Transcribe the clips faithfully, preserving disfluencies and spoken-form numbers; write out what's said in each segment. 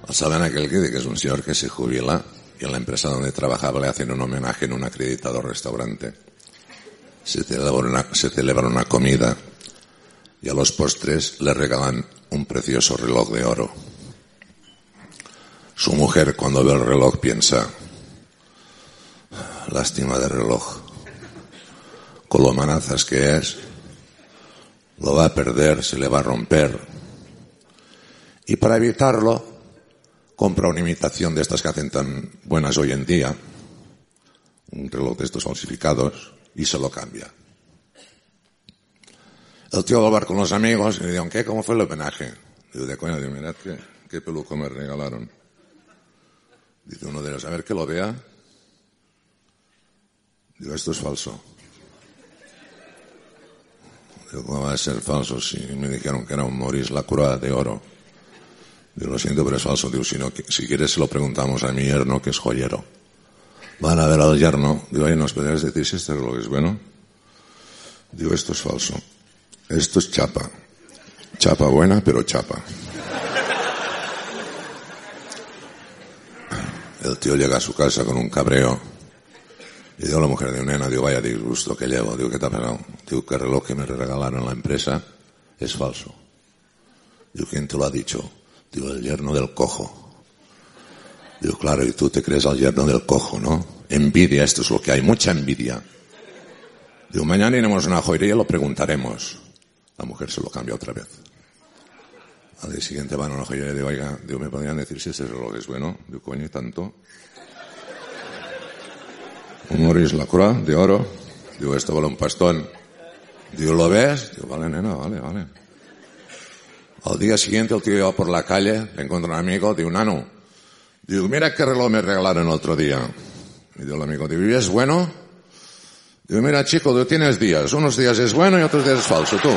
¿Saben aquel que, que es un señor que se jubila y en la empresa donde trabajaba le hacen un homenaje en un acreditado restaurante? Se celebra una, se celebra una comida y a los postres le regalan un precioso reloj de oro. Su mujer, cuando ve el reloj, piensa: lástima de reloj, con lo manazas que es, lo va a perder, se le va a romper. Y para evitarlo, compra una imitación de estas que hacen tan buenas hoy en día, un reloj de estos falsificados, y se lo cambia. El tío va a hablar con los amigos y le digo: ¿qué? ¿Cómo fue el homenaje? Digo: de coña, digo, mirad qué, qué peluco me regalaron. Dice uno de ellos: a ver, que lo vea. Digo: esto es falso. Digo: ¿cómo va a ser falso si me dijeron que era un Maurice Lacroix de oro? Digo: lo siento, pero es falso. Digo: si, no, si quieres se lo preguntamos a mi yerno, que es joyero. Van a ver al yerno. Digo: oye, ¿nos podrías decir si este reloj es bueno? Digo: esto es falso. Esto es chapa. Chapa buena, pero chapa. El tío llega a su casa con un cabreo y digo a la mujer: de nena, digo, vaya disgusto que llevo. Digo: ¿qué te ha pasado? Digo: que el reloj que me regalaron en la empresa es falso. Digo: ¿quién te lo ha dicho? Digo: el yerno del cojo. Digo: claro, y tú te crees al yerno del cojo, ¿no? Envidia, esto es lo que hay, mucha envidia. Digo: mañana iremos a una joyería y lo preguntaremos. La mujer se lo cambia otra vez. Al día siguiente van a una joyería y digo: oiga, digo, ¿me podrían decir si ese reloj es bueno? Digo: coño, ¿y tanto? Un Maurice Lacroix de oro. Digo: esto vale un pastón. Digo: ¿lo ves? Digo: vale, nena, vale, vale. Al día siguiente el tío va por la calle, le encuentra un amigo, digo: nano, digo, mira qué reloj me regalaron el otro día. Y digo el amigo: digo, ¿y es bueno? Digo: mira, chico, tú tienes días, unos días es bueno y otros días es falso, tú.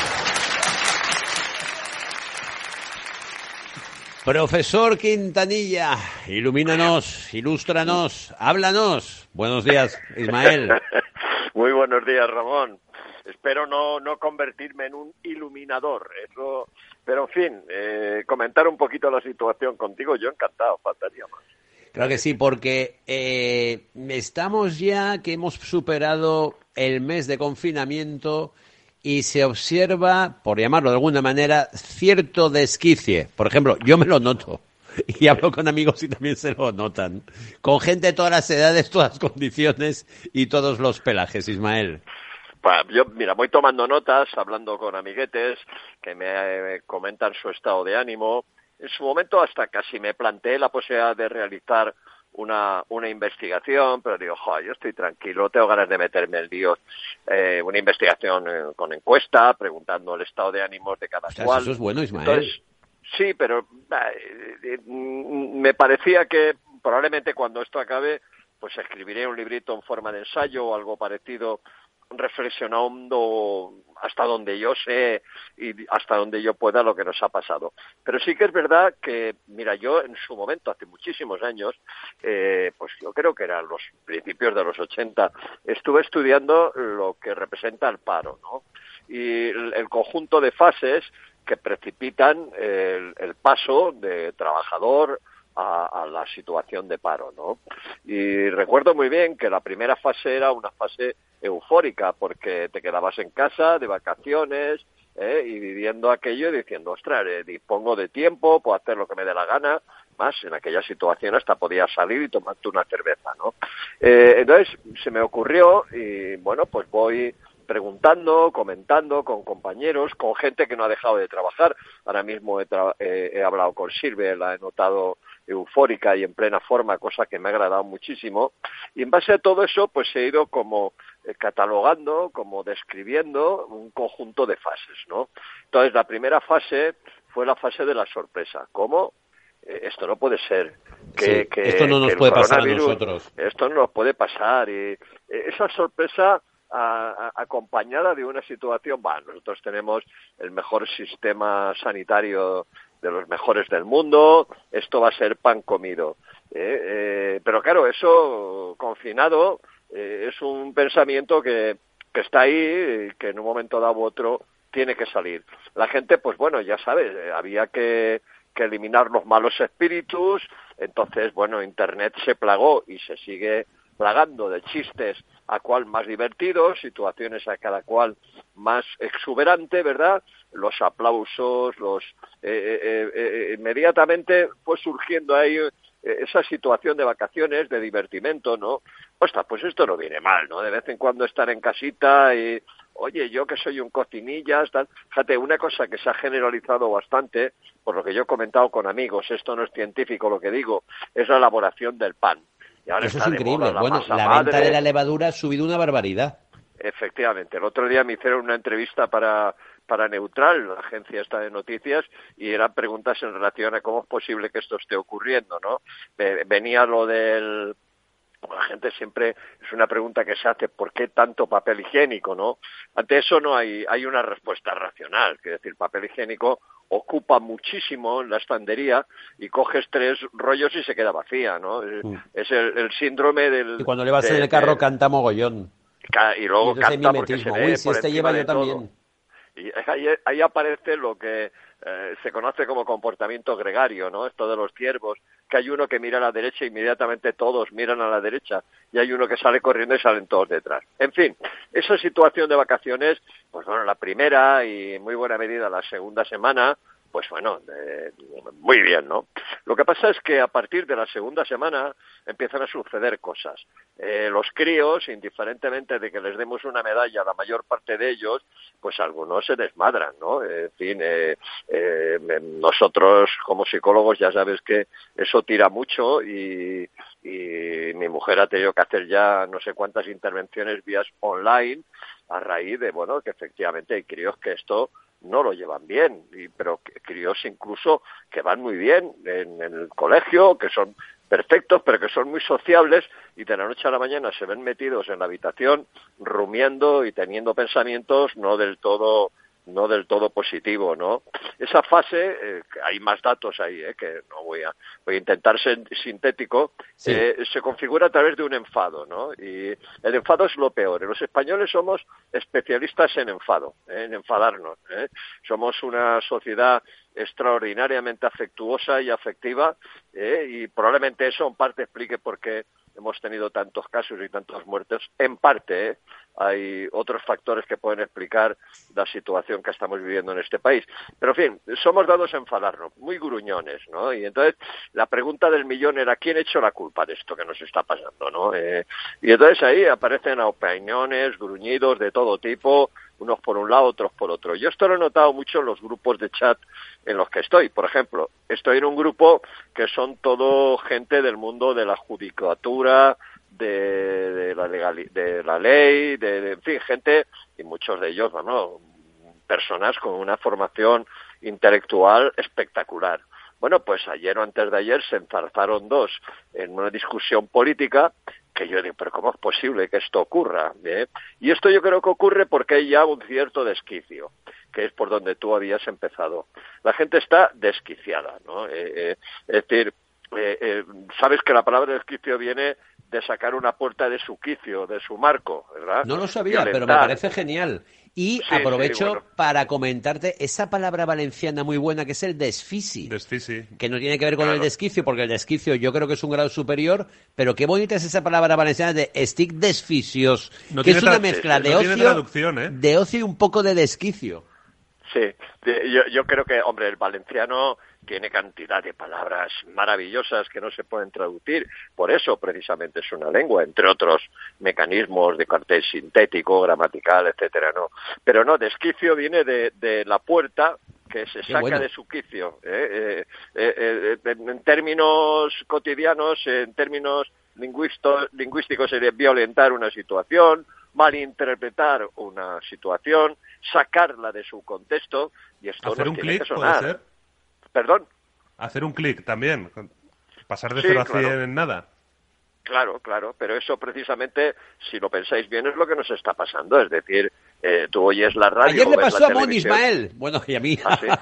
Profesor Quintanilla, ilumínanos, ilústranos, háblanos. Buenos días, Ismael. Muy buenos días, Ramón. Espero no, no convertirme en un iluminador, eso, pero en fin, eh, comentar un poquito la situación contigo, yo encantado, faltaría más. Claro que sí, porque eh, estamos ya que hemos superado el mes de confinamiento y se observa, por llamarlo de alguna manera, cierto desquicie. Por ejemplo, yo me lo noto y hablo con amigos y también se lo notan. Con gente de todas las edades, todas las condiciones y todos los pelajes, Ismael. Yo, mira, voy tomando notas, hablando con amiguetes que me eh, comentan su estado de ánimo. En su momento hasta casi me planteé la posibilidad de realizar una una investigación, pero digo, joder, yo estoy tranquilo, tengo ganas de meterme en líos. Eh, una investigación eh, con encuesta, preguntando el estado de ánimos de cada O sea, cual. eso es bueno, Ismael. Entonces, sí, pero eh, eh, me parecía que probablemente cuando esto acabe, pues escribiré un librito en forma de ensayo o algo parecido, reflexionando hasta donde yo sé y hasta donde yo pueda lo que nos ha pasado. Pero sí que es verdad que, mira, yo en su momento, hace muchísimos años, eh, pues yo creo que eran los principios de los ochenta, estuve estudiando lo que representa el paro, ¿no? Y el, el conjunto de fases que precipitan el, el paso de trabajador A, a la situación de paro, ¿no? Y recuerdo muy bien que la primera fase era una fase eufórica, porque te quedabas en casa de vacaciones, ¿eh? Y viviendo aquello y diciendo, ostras, eh, dispongo de tiempo, puedo hacer lo que me dé la gana, más en aquella situación hasta podía salir y tomarte una cerveza, ¿no? Eh, entonces se me ocurrió y bueno, pues voy preguntando, comentando con compañeros, con gente que no ha dejado de trabajar. Ahora mismo he, tra- eh, he hablado con Silve, la he notado eufórica y en plena forma, cosa que me ha agradado muchísimo. Y en base a todo eso, pues he ido como eh, catalogando, como describiendo un conjunto de fases, ¿no? Entonces, la primera fase fue la fase de la sorpresa. ¿Cómo? Eh, esto no puede ser. Que, Sí, que, esto no nos que el puede pasar a coronavirus, nosotros. esto no nos puede pasar. Y eh, esa sorpresa A, a, acompañada de una situación, bueno, nosotros tenemos el mejor sistema sanitario de los mejores del mundo, esto va a ser pan comido. Eh, eh, pero claro, eso confinado eh, es un pensamiento que, que está ahí, que en un momento dado u otro tiene que salir. La gente, pues bueno, ya sabes, eh, había que que eliminar los malos espíritus. Entonces, bueno, Internet se plagó y se sigue plagando de chistes a cual más divertidos, situaciones a cada cual más exuberante, ¿verdad? Los aplausos, los eh, eh, eh, inmediatamente fue surgiendo ahí eh, esa situación de vacaciones, de divertimento, ¿no? Ostras, pues esto no viene mal, ¿no? De vez en cuando estar en casita y, oye, yo que soy un cocinillas, tal. Fíjate, una cosa que se ha generalizado bastante, por lo que yo he comentado con amigos, esto no es científico lo que digo, es la elaboración del pan. Y ahora Eso está es de increíble. moda la Bueno, masa la madre. venta de la levadura ha subido una barbaridad. Efectivamente. El otro día me hicieron una entrevista para para Neutral, la agencia esta de noticias, y eran preguntas en relación a cómo es posible que esto esté ocurriendo, ¿no? Venía lo del... La gente siempre, es una pregunta que se hace, ¿por qué tanto papel higiénico, no? Ante eso no hay, hay una respuesta racional, que es decir, papel higiénico ocupa muchísimo en la estantería y coges tres rollos y se queda vacía, ¿no? Mm. Es el, el síndrome del... Y cuando le vas de, en el carro de, canta mogollón. Y luego y canta porque se ve Uy, si por este encima lleva de yo también. todo. Y ahí, ahí aparece lo que eh, se conoce como comportamiento gregario, ¿no? Esto de los ciervos, que hay uno que mira a la derecha e inmediatamente todos miran a la derecha, y hay uno que sale corriendo y salen todos detrás. En fin, esa situación de vacaciones, pues bueno, la primera y en muy buena medida la segunda semana, pues bueno, eh, muy bien, ¿no? Lo que pasa es que a partir de la segunda semana empiezan a suceder cosas. Eh, los críos, indiferentemente de que les demos una medalla, la mayor parte de ellos, pues algunos se desmadran, ¿no? En fin, eh, eh, nosotros como psicólogos ya sabes que eso tira mucho y, y mi mujer ha tenido que hacer ya no sé cuántas intervenciones vías online a raíz de, bueno, que efectivamente hay críos que esto no lo llevan bien, y, pero críos incluso que van muy bien en, en el colegio, que son perfectos, pero que son muy sociables y de la noche a la mañana se ven metidos en la habitación rumiando y teniendo pensamientos no del todo no del todo positivo, ¿no? Esa fase, eh, hay más datos ahí, eh, que no voy a voy a intentar ser sintético, sí. eh, se configura a través de un enfado, ¿no? Y el enfado es lo peor. Los españoles somos especialistas en enfado, eh, en enfadarnos, ¿eh? Somos una sociedad extraordinariamente afectuosa y afectiva, eh, y probablemente eso en parte explique por qué hemos tenido tantos casos y tantos muertos. En parte, ¿eh? Hay otros factores que pueden explicar la situación que estamos viviendo en este país. Pero, en fin, somos dados a enfadarnos, muy gruñones, ¿no? Y entonces la pregunta del millón era, ¿quién ha hecho la culpa de esto que nos está pasando, no? Eh, y entonces ahí aparecen opiniones, gruñidos de todo tipo, unos por un lado, otros por otro. Yo esto lo he notado mucho en los grupos de chat en los que estoy. Por ejemplo, estoy en un grupo que son todo gente del mundo de la judicatura, de, de la legal, de la ley, de, de, en fin, gente, y muchos de ellos, bueno, personas con una formación intelectual espectacular. Bueno, pues ayer o antes de ayer se enzarzaron dos en una discusión política que yo digo, pero ¿cómo es posible que esto ocurra? ¿Eh? Y esto yo creo que ocurre porque hay ya un cierto desquicio, que es por donde tú habías empezado. La gente está desquiciada, ¿no? Eh, eh, es decir, eh, eh, sabes que la palabra desquicio viene de sacar una puerta de su quicio, de su marco, ¿verdad? No lo sabía, Violentar. pero me parece genial. Y sí, aprovecho sí, bueno. para comentarte esa palabra valenciana muy buena que es el desfici. Desfici. Que no tiene que ver con claro. el desquicio, porque el desquicio yo creo que es un grado superior, pero qué bonita es esa palabra valenciana de estic desficios, no que es una tra- mezcla de, no ocio, ¿eh? de ocio y un poco de desquicio. Sí, yo, yo creo que, hombre, el valenciano tiene cantidad de palabras maravillosas que no se pueden traducir, por eso precisamente es una lengua, entre otros mecanismos de cartel sintético, gramatical, etcétera, ¿no? Pero no, desquicio viene de, de la puerta que se saca bueno. de su quicio, ¿eh? Eh, eh, eh, en términos cotidianos, en términos lingüisto, lingüísticos sería violentar una situación, malinterpretar una situación, sacarla de su contexto, y esto hacer nos un tiene clic, que sonar. ¿puede ser? ¿Perdón? Hacer un clic también, pasar de Sí, cero a claro. cien en nada. Claro, claro, pero eso precisamente, si lo pensáis bien, es lo que nos está pasando. Es decir, eh, tú oyes la radio... Ayer le ves pasó la a Mon televisión. Ismael. Bueno, y a mí. ¿Ah, sí?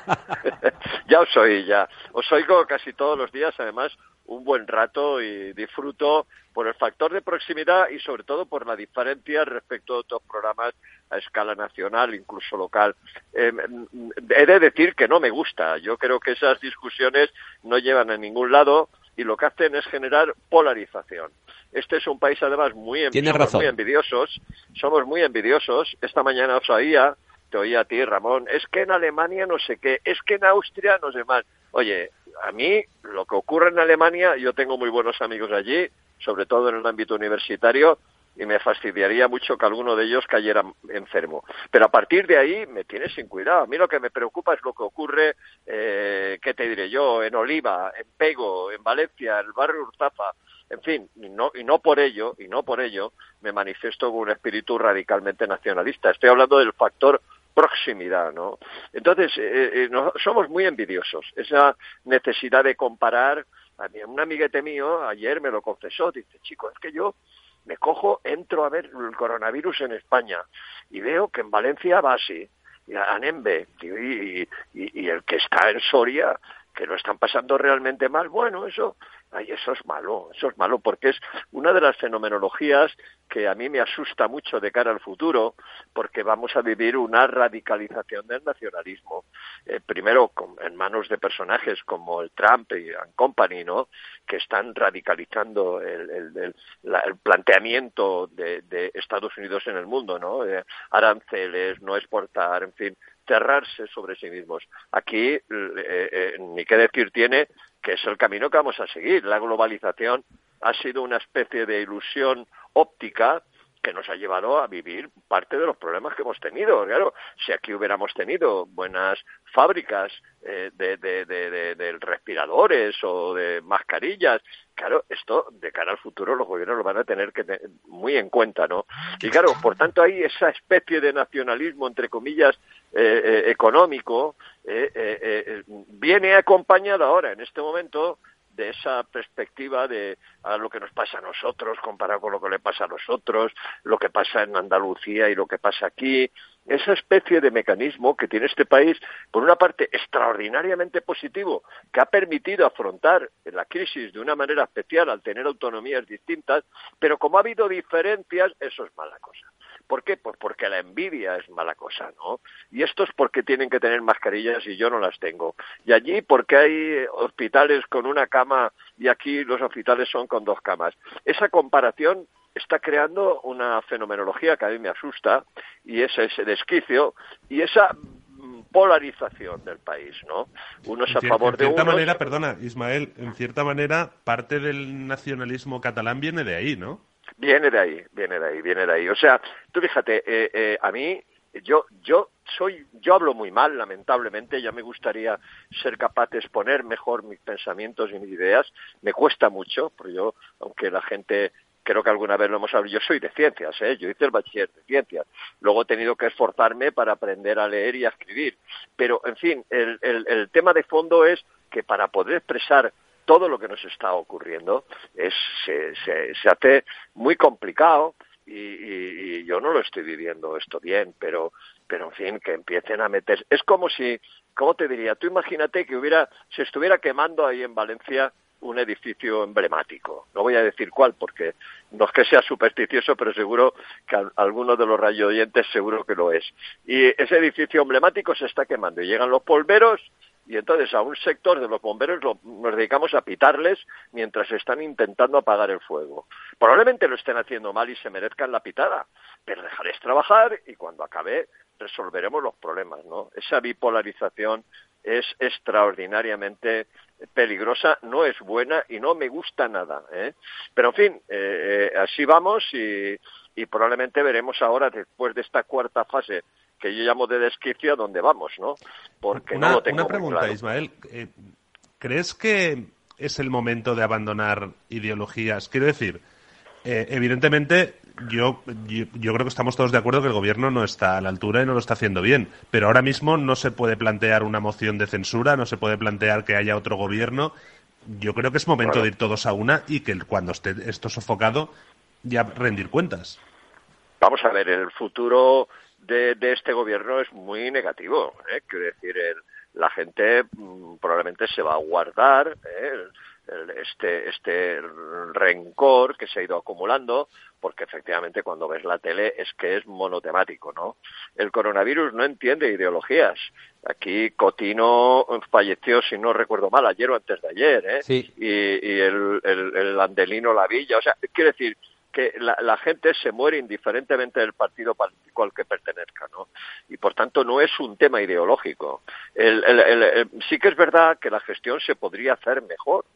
Ya os oí, ya. Os oigo casi todos los días, además, un buen rato, y disfruto por el factor de proximidad y sobre todo por la diferencia respecto a otros programas a escala nacional, incluso local. Eh, he de decir que no me gusta. Yo creo que esas discusiones no llevan a ningún lado y lo que hacen es generar polarización. Este es un país, además, muy, env- somos razón. muy envidiosos. Somos muy envidiosos. Esta mañana os oía, te oía a ti, Ramón, es que en Alemania no sé qué, es que en Austria no sé más. Oye, a mí lo que ocurre en Alemania, yo tengo muy buenos amigos allí, sobre todo en el ámbito universitario, y me fastidiaría mucho que alguno de ellos cayera enfermo. Pero a partir de ahí me tienes sin cuidado. A mí lo que me preocupa es lo que ocurre, eh, ¿qué te diré yo?, en Oliva, en Pego, en Valencia, en el barrio Urtafa. En fin, y no, y no por ello, y no por ello me manifiesto con un espíritu radicalmente nacionalista. Estoy hablando del factor proximidad, ¿no? Entonces, eh, eh, no, somos muy envidiosos. Esa necesidad de comparar. A mí, un amiguete mío ayer me lo confesó, dice, chico, es que yo me cojo, entro a ver el coronavirus en España y veo que en Valencia va así, y a Nembe, y, y, y, y el que está en Soria, que lo están pasando realmente mal, bueno, eso, ay, eso es malo, eso es malo, porque es una de las fenomenologías que a mí me asusta mucho de cara al futuro, porque vamos a vivir una radicalización del nacionalismo. Eh, primero, con, en manos de personajes como el Trump y and Company, ¿no?, que están radicalizando el, el, el, la, el planteamiento de, de Estados Unidos en el mundo, ¿no? Eh, aranceles, no exportar, en fin, cerrarse sobre sí mismos. Aquí, eh, eh, ni qué decir tiene que es el camino que vamos a seguir. La globalización ha sido una especie de ilusión óptica que nos ha llevado a vivir parte de los problemas que hemos tenido. Claro, si aquí hubiéramos tenido buenas fábricas eh, de, de, de, de, de respiradores o de mascarillas, claro, esto de cara al futuro los gobiernos lo van a tener que tener muy en cuenta, ¿no? Y claro, por tanto hay esa especie de nacionalismo, entre comillas, eh, eh, económico, eh, eh, eh, viene acompañado ahora, en este momento, de esa perspectiva de a lo que nos pasa a nosotros comparado con lo que le pasa a los otros, lo que pasa en Andalucía y lo que pasa aquí, esa especie de mecanismo que tiene este país, por una parte extraordinariamente positivo, que ha permitido afrontar la crisis de una manera especial al tener autonomías distintas, pero como ha habido diferencias, eso es mala cosa. ¿Por qué? Pues porque la envidia es mala cosa, ¿no? Y estos porque tienen que tener mascarillas y yo no las tengo. Y allí porque hay hospitales con una cama y aquí los hospitales son con dos camas. Esa comparación está creando una fenomenología que a mí me asusta y es ese desquicio y esa polarización del país, ¿no? Unos a favor de unos... En cierta manera, perdona, Ismael, en cierta manera parte del nacionalismo catalán viene de ahí, ¿no? Viene de ahí, viene de ahí, viene de ahí. O sea, tú fíjate, eh, eh, a mí, yo, yo soy, yo hablo muy mal, lamentablemente, ya me gustaría ser capaz de exponer mejor mis pensamientos y mis ideas. Me cuesta mucho, porque yo, aunque la gente, creo que alguna vez lo hemos hablado, yo soy de ciencias, ¿eh? Yo hice el bachiller de ciencias. Luego he tenido que esforzarme para aprender a leer y a escribir. Pero, en fin, el, el, el tema de fondo es que para poder expresar todo lo que nos está ocurriendo es se, se, se hace muy complicado y, y, y yo no lo estoy viviendo esto bien, pero pero en fin, que empiecen a meter... Es como si, ¿cómo te diría? Tú imagínate que hubiera se estuviera quemando ahí en Valencia un edificio emblemático. No voy a decir cuál, porque no es que sea supersticioso, pero seguro que a, alguno de los radioyentes seguro que lo es. Y ese edificio emblemático se está quemando y llegan los polveros y entonces a un sector de los bomberos lo, nos dedicamos a pitarles mientras están intentando apagar el fuego. Probablemente lo estén haciendo mal y se merezcan la pitada, pero dejarles trabajar y cuando acabe resolveremos los problemas, ¿no? Esa bipolarización es extraordinariamente peligrosa, no es buena y no me gusta nada, ¿eh? Pero en fin, eh, eh, así vamos y, y probablemente veremos ahora, después de esta cuarta fase que yo llamo de desquicio, a dónde vamos, ¿no? Porque una, no lo tengo una pregunta, muy claro. Ismael. Eh, ¿Crees que es el momento de abandonar ideologías? Quiero decir, eh, evidentemente, yo, yo, yo creo que estamos todos de acuerdo que el gobierno no está a la altura y no lo está haciendo bien, pero ahora mismo no se puede plantear una moción de censura, no se puede plantear que haya otro gobierno. Yo creo que es momento Claro. de ir todos a una y que cuando esté esto sofocado ya rendir cuentas. Vamos a ver, el futuro de, de este gobierno es muy negativo, ¿eh? Quiero decir, el, la gente mmm, probablemente se va a guardar ¿eh? el, el, este, este rencor que se ha ido acumulando, porque porque efectivamente cuando ves la tele es que es monotemático, ¿no? El coronavirus no entiende ideologías. Aquí Cotino falleció, si no recuerdo mal, ayer o antes de ayer, ¿eh? Sí. Y, y el, el, el Andelino Lavilla, o sea, quiere decir que la, la gente se muere indiferentemente del partido político al que pertenezca, ¿no? Y por tanto no es un tema ideológico. El, el, el, el, sí que es verdad que la gestión se podría hacer mejor,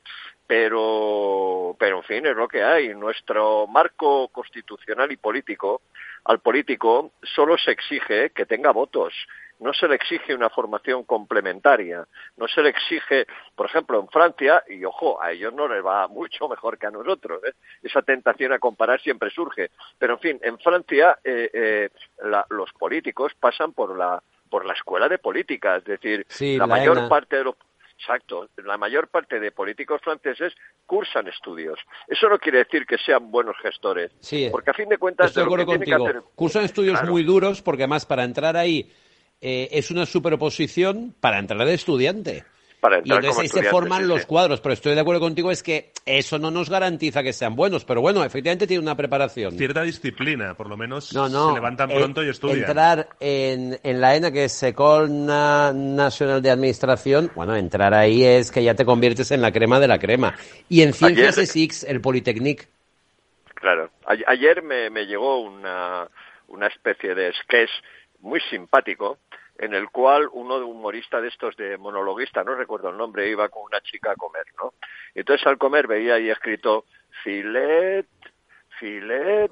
pero, pero en fin, es lo que hay. Nuestro marco constitucional y político, al político solo se exige que tenga votos. No se le exige una formación complementaria, no se le exige, por ejemplo, en Francia, y ojo, a ellos no les va mucho mejor que a nosotros, ¿eh? Esa tentación a comparar siempre surge, pero en fin, en Francia eh, eh, la, los políticos pasan por la por la escuela de política, es decir, sí, la, la mayor ENA. parte de los Exacto, la mayor parte de políticos franceses cursan estudios. Eso no quiere decir que sean buenos gestores, Sí, porque a fin de cuentas estoy de de lo que acuerdo tiene que contigo. hacer... Cursan estudios Claro. muy duros porque además para entrar ahí eh, es una superposición para entrar de estudiante. Para Y entrar entonces como ahí se estudiante, forman sí, los sí. cuadros, pero estoy de acuerdo contigo, es que eso no nos garantiza que sean buenos, pero bueno, efectivamente tiene una preparación. Cierta disciplina, por lo menos No, no, se levantan eh, pronto y estudian. entrar en, en la ENA, que es École Na- Nacional de Administración, bueno, entrar ahí es que ya te conviertes en la crema de la crema. Y en ciencias Ayer- es X, el Politécnic. Claro. A- ayer me, me llegó una, una especie de sketch muy simpático en el cual uno de humorista de estos de monologuista, no recuerdo el nombre, iba con una chica a comer, ¿no? Y entonces al comer veía ahí escrito filet, filet,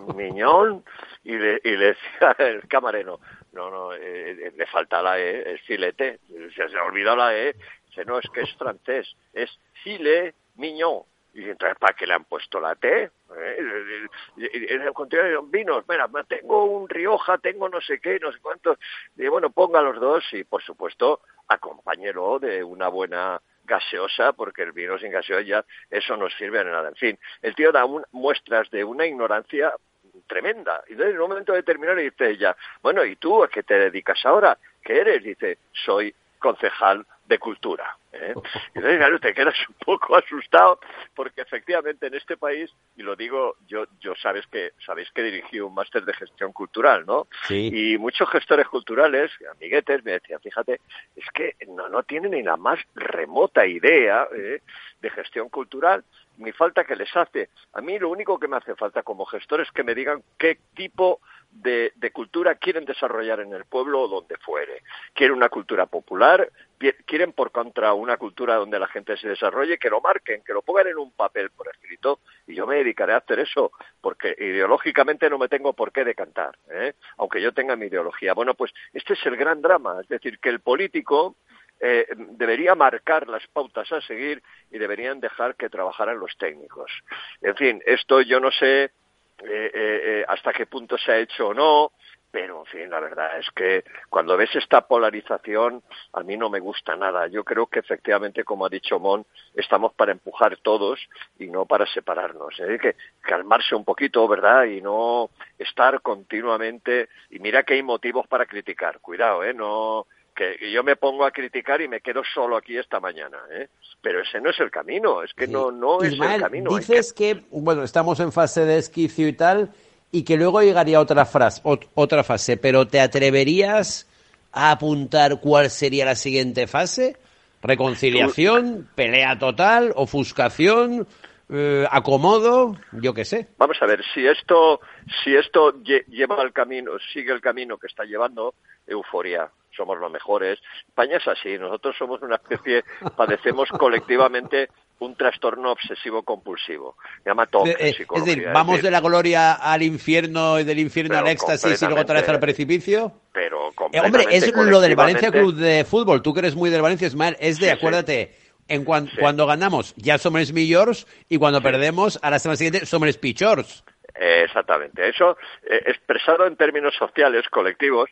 miñón, y le, y le decía el camarero, no, no, eh, le falta la E, es filete, se, se ha olvidado la E, dice, no, es que es francés, es filet mignon. Y entonces, ¿para qué le han puesto la T? ¿Eh? Y en el contrario, vinos, mira, tengo un Rioja, tengo no sé qué, no sé cuántos. Y bueno, ponga los dos y, por supuesto, acompáñelo de una buena gaseosa, porque el vino sin gaseosa ya, eso no sirve de nada. En fin, el tío da un, muestras de una ignorancia tremenda. Y entonces, en un momento determinado, dice ella, bueno, ¿y tú a qué te dedicas ahora? ¿Qué eres? Dice, soy concejal de cultura. ¿eh? Y entonces, claro, te quedas un poco asustado porque efectivamente en este país, y lo digo, yo yo sabes que sabéis que dirigí un máster de gestión cultural, ¿no? Sí. Y muchos gestores culturales, amiguetes, me decían, fíjate, es que no, no tienen ni la más remota idea ¿eh? de gestión cultural, ni falta que les hace. A mí lo único que me hace falta como gestor es que me digan qué tipo de, de cultura quieren desarrollar en el pueblo o donde fuere. Quieren una cultura popular, quieren por contra una cultura donde la gente se desarrolle, que lo marquen, que lo pongan en un papel por escrito, y yo me dedicaré a hacer eso, porque ideológicamente no me tengo por qué decantar, ¿eh? Aunque yo tenga mi ideología. Bueno, pues este es el gran drama, es decir, que el político eh, debería marcar las pautas a seguir y deberían dejar que trabajaran los técnicos. En fin, esto yo no sé Eh, eh, eh, hasta qué punto se ha hecho o no, pero en fin, la verdad es que cuando ves esta polarización a mí no me gusta nada. Yo creo que efectivamente, como ha dicho Mon, estamos para empujar todos y no para separarnos. Hay ¿eh? que calmarse un poquito, ¿verdad? Y no estar continuamente, y mira que hay motivos para criticar, cuidado, ¿eh? No que yo me pongo a criticar y me quedo solo aquí esta mañana, ¿eh? Pero ese no es el camino, es que Sí. no no Ismael, es el camino. dices que... que, bueno, estamos en fase de esquicio y tal, y que luego llegaría otra, frase, ot, otra fase, pero ¿te atreverías a apuntar cuál sería la siguiente fase? ¿Reconciliación, pelea total, ofuscación, eh, acomodo? Yo qué sé. Vamos a ver, si esto si esto lleva el camino, sigue el camino que está llevando, euforia. Somos los mejores. España es así, nosotros somos una especie, padecemos colectivamente un trastorno obsesivo compulsivo. Se llama T O C, eh, psicología. Es decir, vamos es decir, de la gloria al infierno y del infierno pero al éxtasis y luego otra vez al precipicio. Pero Eh, hombre, es lo del Valencia Club colectivamente. de Fútbol. Tú que eres muy del Valencia, Ismael, es de, Sí, sí. acuérdate, en cuan- Sí. cuando ganamos ya somos millors y cuando Sí. perdemos a la semana siguiente somos pichors. Eh, exactamente. Eso, eh, expresado en términos sociales, colectivos,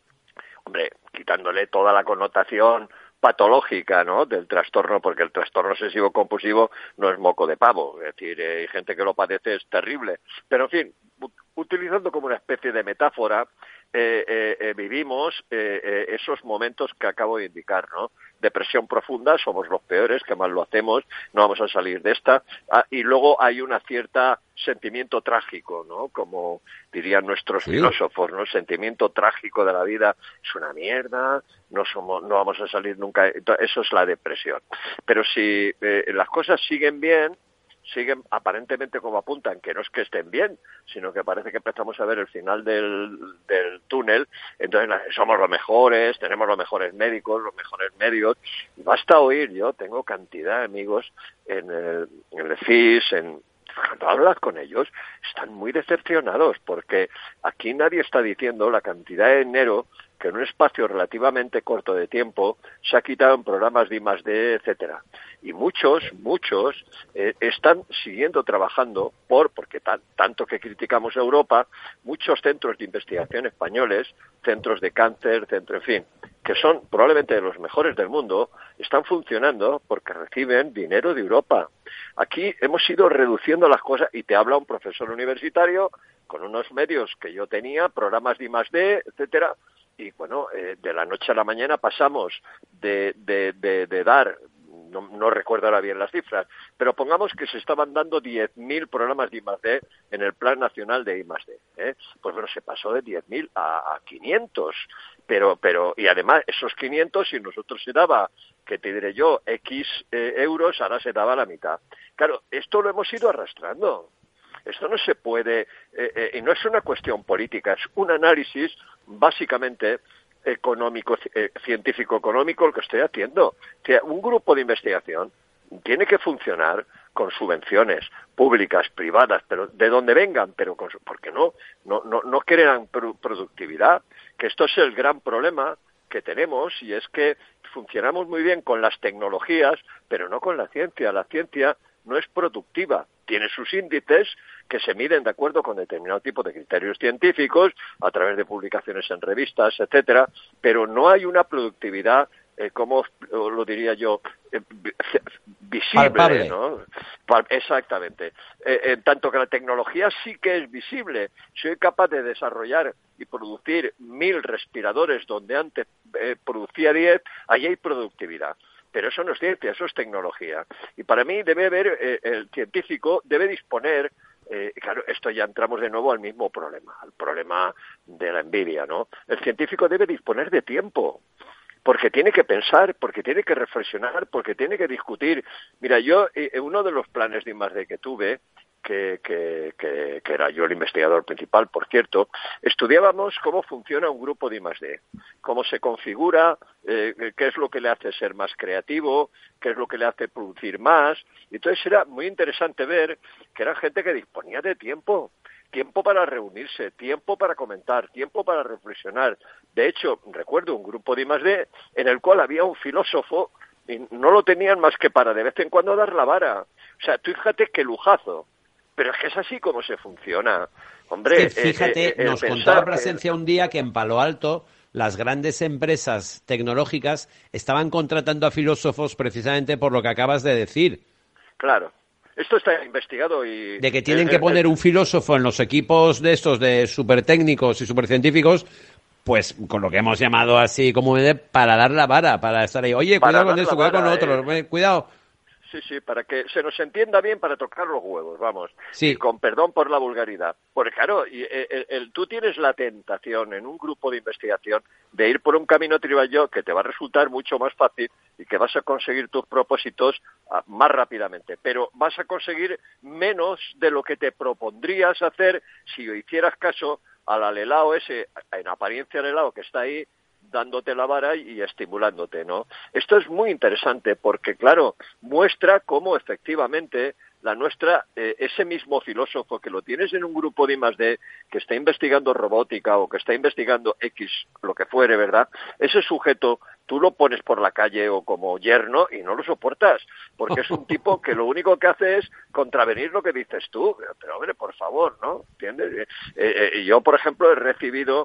hombre, quitándole toda la connotación patológica, ¿no?, del trastorno, porque el trastorno obsesivo compulsivo no es moco de pavo, es decir, eh, hay gente que lo padece, es terrible. Pero, en fin, u- utilizando como una especie de metáfora, eh, eh, eh, vivimos eh, eh, esos momentos que acabo de indicar, ¿no? depresión profunda, somos los peores, que mal lo hacemos, no vamos a salir de esta. Ah, y luego hay una cierta sentimiento trágico, ¿no? Como dirían nuestros sí. filósofos, ¿no? El sentimiento trágico de la vida es una mierda, no somos, no vamos a salir nunca. Eso es la depresión. Pero si eh, las cosas siguen bien, siguen aparentemente como apuntan, que no es que estén bien, sino que parece que empezamos a ver el final del, del túnel, entonces somos los mejores, tenemos los mejores médicos, los mejores medios, y basta oír, yo tengo cantidad de amigos en el, en el C I S, en cuando hablas con ellos, están muy decepcionados, porque aquí nadie está diciendo la cantidad de dinero que en un espacio relativamente corto de tiempo se ha quitado en programas de I más D, etcétera. Y muchos, muchos eh, están siguiendo trabajando por, porque tan, tanto que criticamos a Europa, muchos centros de investigación españoles, centros de cáncer, centros, en fin, que son probablemente de los mejores del mundo, están funcionando porque reciben dinero de Europa. Aquí hemos ido reduciendo las cosas, y te habla un profesor universitario con unos medios que yo tenía, programas de I más D, etcétera, y bueno, eh, de la noche a la mañana pasamos de, de, de, de dar, no, no recuerdo ahora bien las cifras, pero pongamos que se estaban dando diez mil programas de I más D en el Plan Nacional de I más D, ¿eh? Pues bueno, se pasó de diez mil a, a quinientos, pero, pero, y además esos quinientos, si nosotros se daba, que te diré yo, X eh, euros, ahora se daba la mitad. Claro, esto lo hemos ido arrastrando. Esto no se puede, eh, eh, y no es una cuestión política, es un análisis básicamente económico, eh, científico-económico el que estoy haciendo. O sea, un grupo de investigación tiene que funcionar con subvenciones públicas, privadas, pero de donde vengan, pero con, porque no, no, no, no crean productividad, que esto es el gran problema que tenemos, y es que funcionamos muy bien con las tecnologías, pero no con la ciencia. La ciencia no es productiva, tiene sus índices que se miden de acuerdo con determinado tipo de criterios científicos, a través de publicaciones en revistas, etcétera, pero no hay una productividad, eh, como lo diría yo, eh, visible, palpable, ¿no? Exactamente. Eh, en tanto que la tecnología sí que es visible. Soy capaz de desarrollar y producir mil respiradores donde antes eh, producía diez, ahí hay productividad. Pero eso no es ciencia, eso es tecnología. Y para mí debe haber, eh, el científico debe disponer, eh, claro, esto ya entramos de nuevo al mismo problema, al problema de la envidia, ¿no? El científico debe disponer de tiempo, porque tiene que pensar, porque tiene que reflexionar, porque tiene que discutir. Mira, yo, eh, uno de los planes de I más D que tuve, que, que, que, que era yo el investigador principal, por cierto, estudiábamos cómo funciona un grupo de I más D, cómo se configura, eh, qué es lo que le hace ser más creativo, qué es lo que le hace producir más. Y entonces era muy interesante ver que era gente que disponía de tiempo, tiempo para reunirse, tiempo para comentar, tiempo para reflexionar. De hecho, recuerdo un grupo de I más D en el cual había un filósofo y no lo tenían más que para de vez en cuando dar la vara. O sea, tú fíjate qué lujazo. Pero es que es así como se funciona. Hombre, es que fíjate, eh, eh, nos contaba Presencia que... un día que en Palo Alto las grandes empresas tecnológicas estaban contratando a filósofos precisamente por lo que acabas de decir. Claro. Esto está investigado y... De que tienen eh, que poner eh, un filósofo en los equipos de estos de supertécnicos y supercientíficos, pues con lo que hemos llamado así como para dar la vara, para estar ahí. Oye, cuidado con esto, cuidado con otro, eh... cuidado... Sí, sí, para que se nos entienda bien, para tocar los huevos, vamos. Sí. Y con perdón por la vulgaridad. Porque claro, y, el, el, tú tienes la tentación en un grupo de investigación de ir por un camino tribal que te va a resultar mucho más fácil y que vas a conseguir tus propósitos uh, más rápidamente. Pero vas a conseguir menos de lo que te propondrías hacer si hicieras caso al alelao ese, en apariencia alelao que está ahí, dándote la vara y estimulándote, ¿no? Esto es muy interesante porque, claro, muestra cómo efectivamente la nuestra, eh, ese mismo filósofo que lo tienes en un grupo de I más D que está investigando robótica o que está investigando X, lo que fuere, ¿verdad? Ese sujeto tú lo pones por la calle o como yerno y no lo soportas, porque es un tipo que lo único que hace es contravenir lo que dices tú. Pero, pero hombre, por favor, ¿no? ¿Entiendes? Eh, eh, yo, por ejemplo, he recibido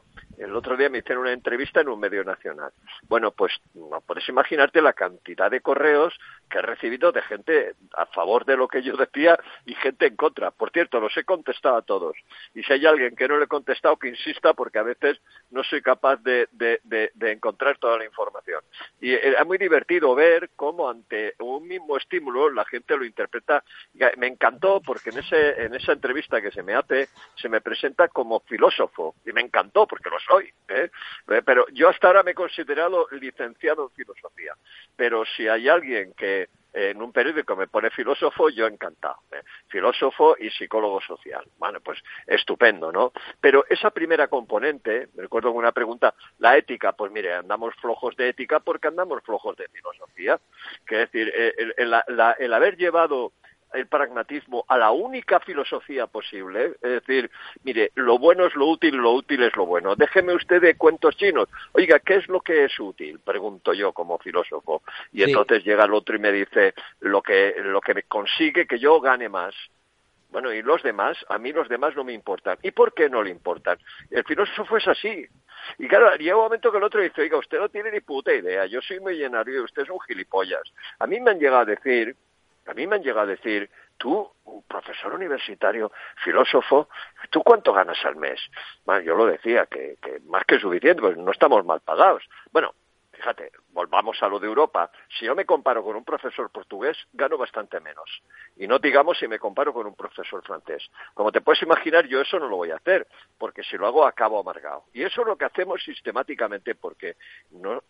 El otro día me hicieron una entrevista en un medio nacional. Bueno, pues no puedes imaginarte la cantidad de correos que he recibido de gente a favor de lo que yo decía y gente en contra. Por cierto, los he contestado a todos. Y si hay alguien que no le he contestado, que insista, porque a veces no soy capaz de, de, de, de encontrar toda la información. Y era muy divertido ver cómo ante un mismo estímulo la gente lo interpreta. Me encantó porque en ese en esa entrevista que se me hace, se me presenta como filósofo. Y me encantó porque lo soy. ¿eh? Pero yo hasta ahora me he considerado licenciado en filosofía. Pero si hay alguien que en un periódico me pone filósofo, yo encantado. ¿eh? Filósofo y psicólogo social. Bueno, pues estupendo, ¿no? Pero esa primera componente, me recuerdo una pregunta, la ética, pues mire, andamos flojos de ética porque andamos flojos de filosofía. Que es decir, el, el, la, el haber llevado el pragmatismo a la única filosofía posible, es decir, mire, lo bueno es lo útil, lo útil es lo bueno. Déjeme usted de cuentos chinos. Oiga, ¿qué es lo que es útil? Pregunto yo como filósofo. Y sí. Entonces llega el otro y me dice, lo que, lo que me consigue que yo gane más. Bueno, y los demás, a mí los demás no me importan. ¿Y por qué no le importan? El filósofo es así. Y claro, llega un momento que el otro dice, oiga, usted no tiene ni puta idea, yo soy millonario y usted es un gilipollas. A mí me han llegado a decir... A mí me han llegado a decir, tú, profesor universitario, filósofo, ¿tú cuánto ganas al mes? Bueno, yo lo decía, que, que más que suficiente, pues no estamos mal pagados. Bueno, fíjate, volvamos a lo de Europa. Si yo me comparo con un profesor portugués, gano bastante menos. Y no digamos si me comparo con un profesor francés. Como te puedes imaginar, yo eso no lo voy a hacer, porque si lo hago acabo amargado. Y eso es lo que hacemos sistemáticamente, porque no...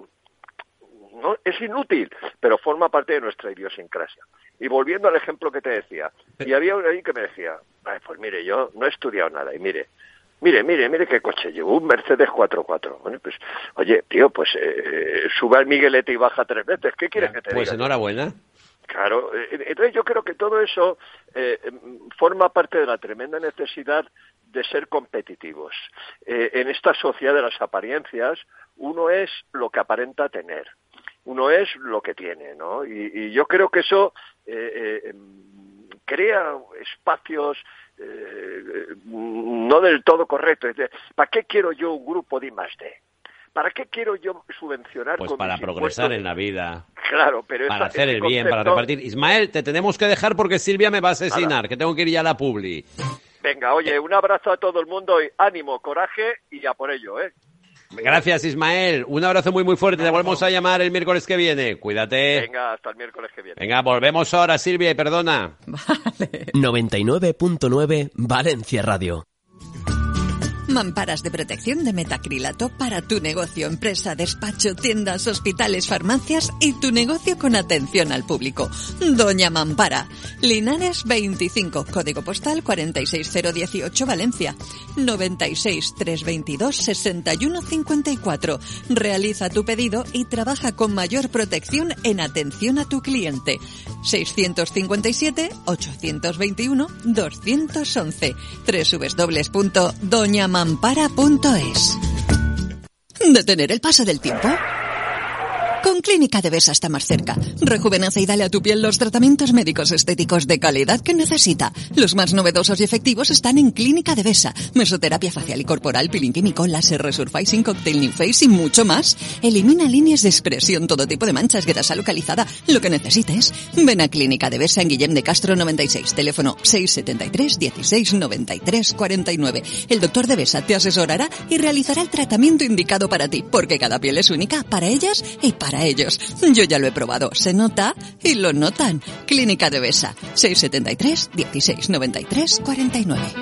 No, es inútil, pero forma parte de nuestra idiosincrasia. Y volviendo al ejemplo que te decía, y había alguien que me decía, ay, pues mire, yo no he estudiado nada, y mire, mire, mire, mire qué coche llevo, un Mercedes cuatro por cuatro. Bueno, pues, oye, tío, pues eh, sube al Miguelete y baja tres veces, ¿qué quieres que te pues diga? Pues enhorabuena. Claro, entonces yo creo que todo eso eh, forma parte de la tremenda necesidad de ser competitivos. Eh, en esta sociedad de las apariencias, uno es lo que aparenta tener. Uno es lo que tiene, ¿no? Y, y yo creo que eso eh, eh, crea espacios eh, no del todo correctos. Es decir, ¿para qué quiero yo un grupo de I más D? ¿Para qué quiero yo subvencionar? Pues con para mis progresar impuestos? En la vida. Claro, pero para esa, hacer el bien, concepto... para repartir. Ismael, te tenemos que dejar porque Silvia me va a asesinar, Nada. Que tengo que ir ya a la publi. Venga, oye, un abrazo a todo el mundo y ánimo, coraje y a por ello, ¿eh? Gracias, Ismael. Un abrazo muy, muy fuerte. Te volvemos a llamar el miércoles que viene. Cuídate. Venga, hasta el miércoles que viene. Venga, volvemos ahora, Silvia, y perdona. Vale. noventa y nueve punto nueve Valencia Radio. Mamparas de protección de metacrilato para tu negocio, empresa, despacho, tiendas, hospitales, farmacias y tu negocio con atención al público. Doña Mampara. Linares veinticinco, código postal cuarenta y seis cero dieciocho, Valencia. noventa y seis, trescientos veintidós, sesenta y uno cincuenta y cuatro. Realiza tu pedido y trabaja con mayor protección en atención a tu cliente. seiscientos cincuenta y siete, ochocientos veintiuno, doscientos once. doble u doble u doble u punto doña mampara punto es. ¿Detener el paso del tiempo? Con Clínica Devesa está más cerca. Rejuvenece y dale a tu piel los tratamientos médicos estéticos de calidad que necesita. Los más novedosos y efectivos están en Clínica Devesa. Mesoterapia facial y corporal, peeling químico, láser resurfacing, cocktail new face y mucho más. Elimina líneas de expresión, todo tipo de manchas, grasa localizada, lo que necesites. Ven a Clínica Devesa en Guillem de Castro noventa y seis, teléfono seis setenta y tres, dieciséis, noventa y tres, cuarenta y nueve. El doctor Devesa te asesorará y realizará el tratamiento indicado para ti, porque cada piel es única para ellas y para Para ellos. Yo ya lo he probado. Se nota y lo notan. Clínica Devesa. seis setenta y tres, dieciséis, noventa y tres, cuarenta y nueve.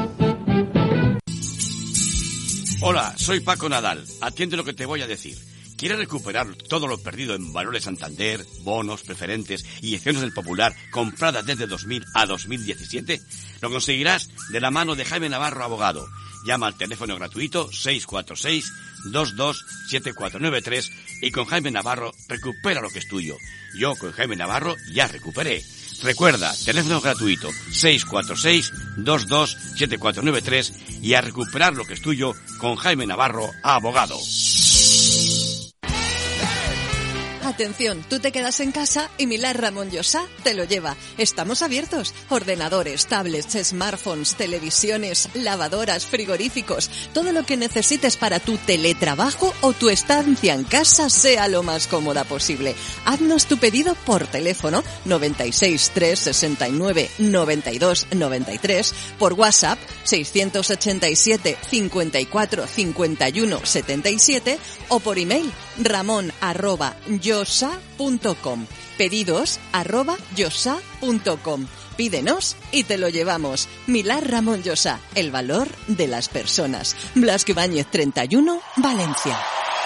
Hola, soy Paco Nadal. Atiende lo que te voy a decir. ¿Quieres recuperar todo lo perdido en Valores Santander, bonos, preferentes y acciones del Popular compradas desde dos mil a dos mil diecisiete? Lo conseguirás de la mano de Jaime Navarro, abogado. Llama al teléfono gratuito seis cuatro seis, dos dos siete cuatro nueve tres y con Jaime Navarro recupera lo que es tuyo. Yo con Jaime Navarro ya recuperé. Recuerda, teléfono gratuito seis cuatro seis, dos dos siete cuatro nueve tres y a recuperar lo que es tuyo con Jaime Navarro, abogado. Atención, tú te quedas en casa y Milán Ramón Llosa te lo lleva. Estamos abiertos. Ordenadores, tablets, smartphones, televisiones, lavadoras, frigoríficos, todo lo que necesites para tu teletrabajo o tu estancia en casa sea lo más cómoda posible. Haznos tu pedido por teléfono noventa y seis, tres sesenta y nueve, noventa y dos, noventa y tres, por WhatsApp seiscientos ochenta y siete, cincuenta y cuatro, cincuenta y uno, setenta y siete o por email ramón arroba yosa punto com. Pedidos arroba yosa punto com. Pídenos y te lo llevamos. Milán Ramón Llosa, el valor de las personas. Blasco Ibáñez treinta y uno, Valencia.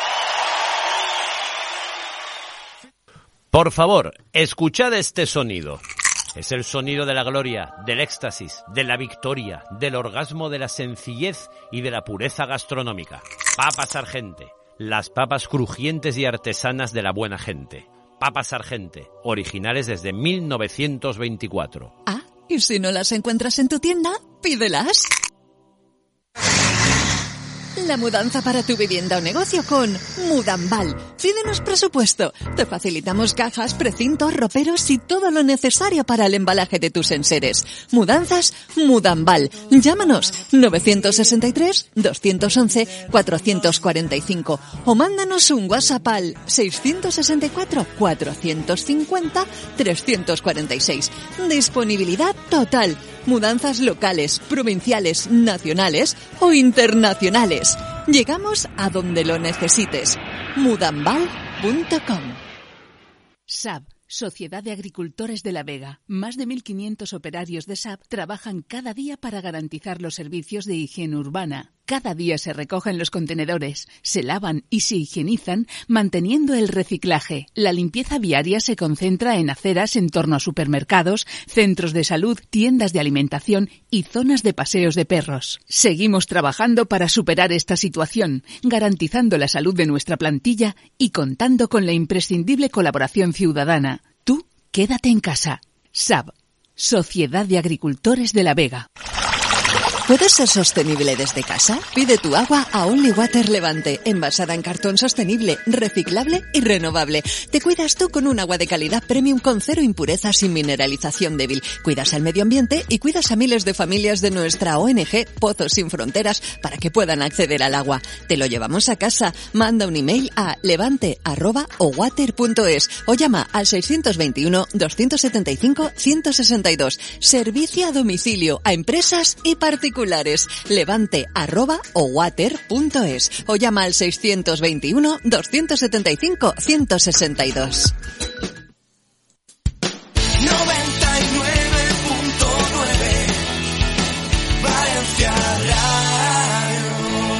Por favor, escuchad este sonido. Es el sonido de la gloria, del éxtasis, de la victoria, del orgasmo, de la sencillez y de la pureza gastronómica. Papas Argente, las papas crujientes y artesanas de la buena gente. Papas Argente, originales desde mil novecientos veinticuatro. Ah, y si no las encuentras en tu tienda, pídelas. La mudanza para tu vivienda o negocio con Mudambal. Pídenos presupuesto. Te facilitamos cajas, precintos, roperos y todo lo necesario para el embalaje de tus enseres. Mudanzas Mudambal. Llámanos novecientos sesenta y tres, doscientos once, cuatrocientos cuarenta y cinco o mándanos un WhatsApp al seiscientos sesenta y cuatro, cuatrocientos cincuenta, trescientos cuarenta y seis. Disponibilidad total. Mudanzas locales, provinciales, nacionales o internacionales. Llegamos a donde lo necesites. mudambal punto com. S A B, Sociedad de Agricultores de La Vega. Más de mil quinientos operarios de S A B trabajan cada día para garantizar los servicios de higiene urbana. Cada día se recogen los contenedores, se lavan y se higienizan manteniendo el reciclaje. La limpieza viaria se concentra en aceras en torno a supermercados, centros de salud, tiendas de alimentación y zonas de paseos de perros. Seguimos trabajando para superar esta situación, garantizando la salud de nuestra plantilla y contando con la imprescindible colaboración ciudadana. Tú, quédate en casa. S A B, Sociedad de Agricultores de La Vega. ¿Puedes ser sostenible desde casa? Pide tu agua a Only Water Levante, envasada en cartón sostenible, reciclable y renovable. Te cuidas tú con un agua de calidad premium con cero impurezas y mineralización débil. Cuidas al medio ambiente y cuidas a miles de familias de nuestra O N G Pozos Sin Fronteras para que puedan acceder al agua. Te lo llevamos a casa. Manda un email a levante arroba owater punto es o llama al seiscientos veintiuno, doscientos setenta y cinco, ciento sesenta y dos. Servicio a domicilio a empresas y particulares. Levante arroba owater punto es o llama al seiscientos veintiuno, doscientos setenta y cinco, ciento sesenta y dos. noventa y nueve punto nueve Valencia Radio.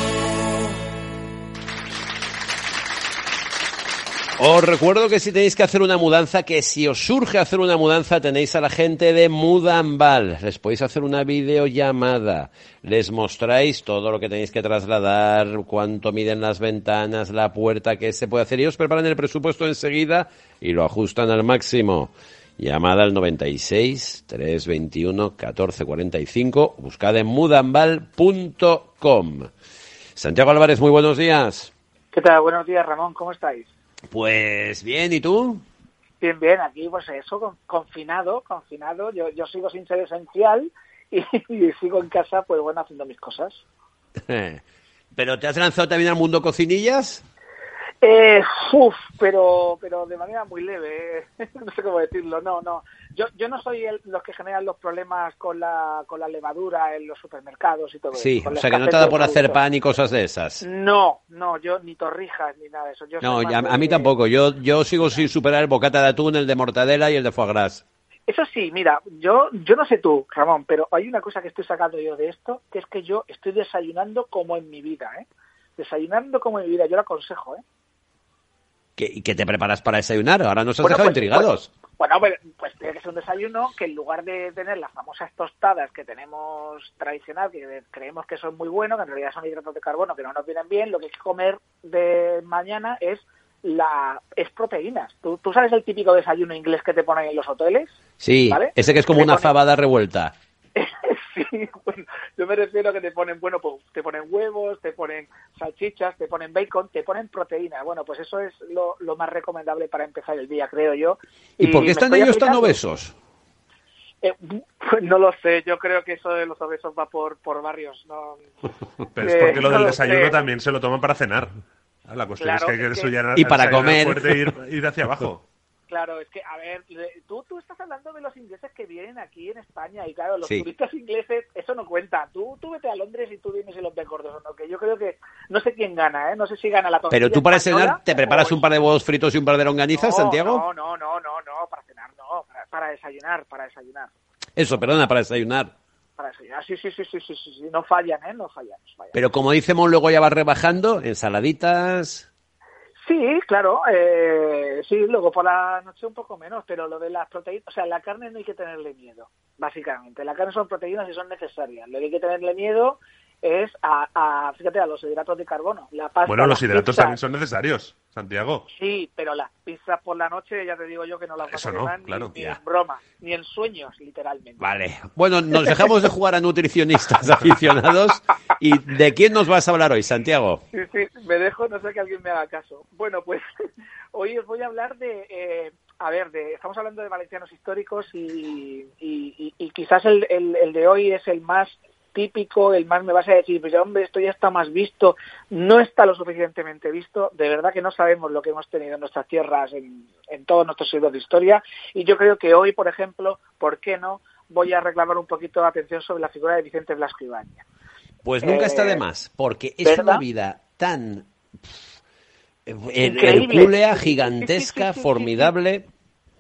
Os recuerdo que si tenéis que hacer una mudanza, que si os surge hacer una mudanza, tenéis a la gente de Mudambal. Les podéis hacer una videollamada. Les mostráis todo lo que tenéis que trasladar, cuánto miden las ventanas, la puerta, qué se puede hacer. Ellos preparan el presupuesto enseguida y lo ajustan al máximo. Llamada al noventa y seis, trescientos veintiuno, catorce cuarenta y cinco. Buscad en mudambal punto com. Santiago Álvarez, muy buenos días. ¿Qué tal? Buenos días, Ramón. ¿Cómo estáis? Pues bien, ¿y tú? Bien, bien. Aquí, pues eso, con, confinado, confinado. Yo, yo sigo sin ser esencial y, y sigo en casa, pues bueno, haciendo mis cosas. ¿Pero te has lanzado también al mundo cocinillas? Eh, uf, pero, pero de manera muy leve. No sé cómo decirlo. No, no. Yo, yo no soy el, los que generan los problemas con la, con la levadura en los supermercados y todo sí, eso. Sí, o sea que no te da por hacer pan y cosas de esas. No, no, yo ni torrijas ni nada de eso. Yo no, soy a, de... a mí tampoco. Yo, yo sigo sin superar el bocata de atún, el de mortadela y el de foie gras. Eso sí, mira, yo, yo no sé tú, Ramón, pero hay una cosa que estoy sacando yo de esto, que es que yo estoy desayunando como en mi vida, ¿eh? Desayunando como en mi vida, yo lo aconsejo, ¿eh? ¿Qué, ¿Qué te preparas para desayunar? Ahora nos has bueno, dejado pues, intrigados. Pues, bueno, pues, pues tiene que ser un desayuno que en lugar de tener las famosas tostadas que tenemos tradicional, que creemos que son muy buenos, que en realidad son hidratos de carbono, que no nos vienen bien, lo que hay que comer de mañana es la es proteínas. ¿Tú, ¿Tú sabes el típico desayuno inglés que te ponen en los hoteles? Sí, ¿vale? ese que es como que una pone... fabada revuelta. Sí, bueno, Yo me refiero a que te ponen, bueno, pues te ponen huevos, te ponen salchichas, te ponen bacon, te ponen proteína. Bueno, pues eso es lo, lo más recomendable para empezar el día, creo yo. ¿Y, ¿Y por qué están ellos tan obesos? Eh, pues no lo sé, yo creo que eso de los obesos va por, por barrios. No, Pero es porque eh, lo del no desayuno sé. También se lo toman para cenar. La cuestión claro, es que hay que desayunar y para comer fuerte e ir, ir hacia abajo. Claro, es que, a ver, tú, tú estás hablando de los ingleses que vienen aquí en España y claro, los sí. turistas ingleses, eso no cuenta. Tú, tú vete a Londres y tú dime si los ves gordos o no, que yo creo que no sé quién gana, ¿eh? No sé si gana la tortilla. Pero tú para cenar te preparas o... un par de huevos fritos y un par de longanizas, no, Santiago. No, no, no, no, no, para cenar no, para, para desayunar, para desayunar. Eso, perdona, para desayunar. Para desayunar, sí, sí, sí, sí, sí, sí, sí, no fallan, ¿eh? No fallan, no fallan. Pero como decimos, luego ya vas rebajando, ensaladitas... Sí, claro, eh, sí, luego por la noche un poco menos, pero lo de las proteínas, o sea, la carne no hay que tenerle miedo, básicamente. La carne son proteínas y son necesarias. Lo que hay que tenerle miedo es a, a fíjate, a los hidratos de carbono. La pasta, bueno, los hidratos pizzas, también son necesarios, Santiago. Sí, pero las pizzas por la noche, ya te digo yo que no las vas Eso a no, quemar claro. ni, ni en broma, ni en sueños, literalmente. Vale, bueno, nos dejamos de jugar a nutricionistas aficionados. ¿Y de quién nos vas a hablar hoy, Santiago? Sí, sí, me dejo, no sé que alguien me haga caso. Bueno, pues hoy os voy a hablar de... Eh, A ver, de, estamos hablando de valencianos históricos y, y, y, y quizás el, el, el de hoy es el más típico, el más me vas a decir, pues hombre, esto ya está más visto, no está lo suficientemente visto, de verdad que no sabemos lo que hemos tenido en nuestras tierras en, en todos nuestros siglos de historia y yo creo que hoy, por ejemplo, ¿por qué no? Voy a reclamar un poquito de atención sobre la figura de Vicente Blasco Ibáñez. Pues nunca eh, está de más, porque es ¿verdad? Una vida tan... hercúlea, gigantesca, sí, sí, sí, formidable. Sí, sí.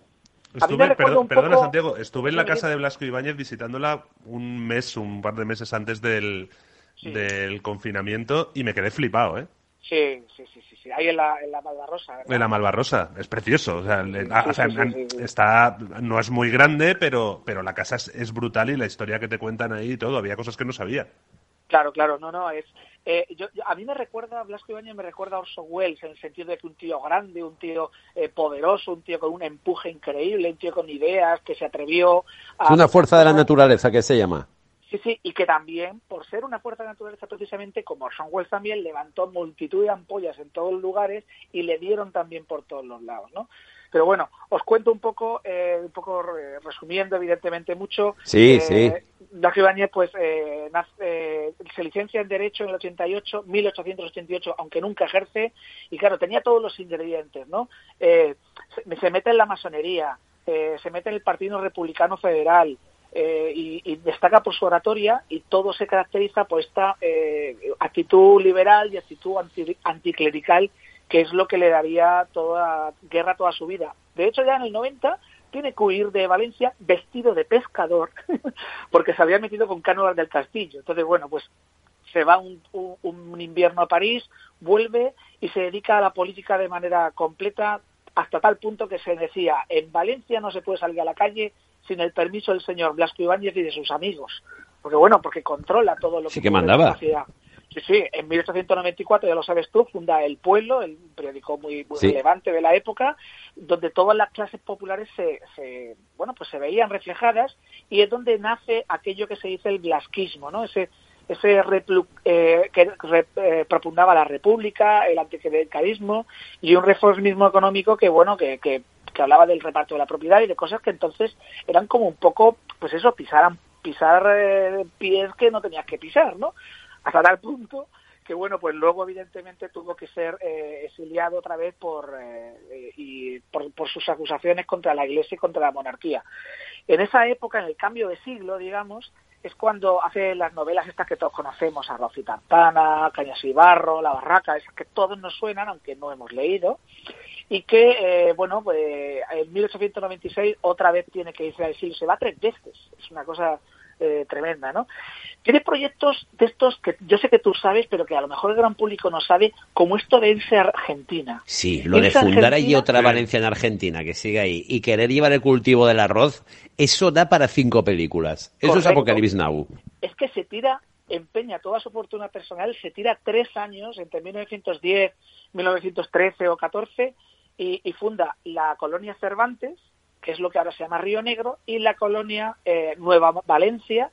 Estuve, perdón, perdona poco... Santiago, estuve en la casa de Blasco Ibáñez visitándola un mes, un par de meses antes del, sí. del confinamiento y me quedé flipado, ¿eh? Sí, sí, sí, sí, sí. Ahí en la, en la Malvarrosa, ¿verdad? En la Malvarrosa, es precioso. O sea, sí, le, sí, o sea sí, sí, sí. está, no es muy grande, pero, pero la casa es, es brutal y la historia que te cuentan ahí y todo, había cosas que no sabía. Claro, claro, no, no, es... Eh, yo, yo, a mí me recuerda, Blasco Ibáñez me recuerda a Orson Welles, en el sentido de que un tío grande, un tío eh, poderoso, un tío con un empuje increíble, un tío con ideas, que se atrevió a... Es una fuerza de la naturaleza, que se llama. Sí, sí, y que también, por ser una fuerza de la naturaleza precisamente, como Orson Welles también, levantó multitud de ampollas en todos los lugares y le dieron también por todos los lados, ¿no? Pero bueno, os cuento un poco, eh, un poco eh, resumiendo evidentemente mucho. Sí, eh, sí. Blasco Ibáñez pues eh, nace, eh, se licencia en Derecho en el ochenta y ocho, mil ochocientos ochenta y ocho, aunque nunca ejerce, y claro, tenía todos los ingredientes, ¿no? Eh, se, se mete en la masonería, eh, se mete en el Partido Republicano Federal, eh, y, y destaca por su oratoria, y todo se caracteriza por esta eh, actitud liberal y actitud anti, anticlerical, que es lo que le daría toda guerra toda su vida. De hecho, ya en el noventa tiene que huir de Valencia vestido de pescador, porque se había metido con Cánovas del Castillo. Entonces, bueno, pues se va un, un, un invierno a París, vuelve y se dedica a la política de manera completa, hasta tal punto que se decía, en Valencia no se puede salir a la calle sin el permiso del señor Blasco Ibáñez y de sus amigos. Porque, bueno, porque controla todo lo que... Sí que mandaba. Sí, sí, en mil ochocientos noventa y cuatro, ya lo sabes tú, funda El Pueblo, el periódico muy, muy sí. relevante de la época, donde todas las clases populares se, se, bueno, pues se veían reflejadas, y es donde nace aquello que se dice el blasquismo, ¿no? Ese, ese replu, eh, que re, eh, propugnaba la república, el anticlericalismo y un reformismo económico que, bueno, que, que, que hablaba del reparto de la propiedad y de cosas que entonces eran como un poco, pues eso, pisar, pisar eh, pies que no tenías que pisar, ¿no? Hasta tal punto que, bueno, pues luego evidentemente tuvo que ser eh, exiliado otra vez por, eh, y por, por sus acusaciones contra la Iglesia y contra la monarquía. En esa época, en el cambio de siglo, digamos, es cuando hace las novelas estas que todos conocemos, Arroz y Tartana, Cañas y Barro, La Barraca, esas que todos nos suenan, aunque no hemos leído, y que, eh, bueno, pues en mil ochocientos noventa y seis otra vez tiene que irse al exilio, se va tres veces, es una cosa... Eh, tremenda, ¿no? Tiene proyectos de estos que yo sé que tú sabes, pero que a lo mejor el gran público no sabe, como esto de irse a Argentina. Sí, lo de fundar allí otra Valencia en Argentina, que sigue ahí, y querer llevar el cultivo del arroz, eso da para cinco películas. Eso Correcto. Es Apocalipsis Now. Es que se tira, empeña toda su fortuna personal, se tira tres años, entre mil novecientos diez, mil novecientos trece o catorce, y, y funda la colonia Cervantes, que es lo que ahora se llama Río Negro, y la colonia eh, Nueva Valencia,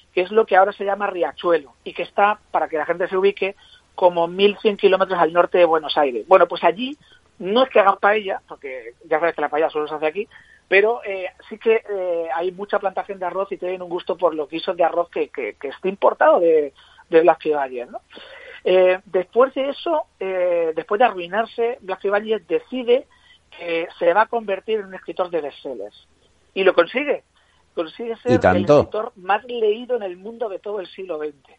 que es lo que ahora se llama Riachuelo, y que está, para que la gente se ubique, como mil cien kilómetros al norte de Buenos Aires. Bueno, pues allí no es que hagan paella, porque ya sabes que la paella solo se hace aquí, pero eh, sí que eh, hay mucha plantación de arroz y tienen un gusto por los guisos de arroz que, que, que está importado de, de Blasco Ibáñez, ¿no? Eh, después de eso, eh, después de arruinarse, Blasco Ibáñez decide que se va a convertir en un escritor de bestsellers. Y lo consigue. Consigue ser el escritor más leído en el mundo de todo el siglo veinte.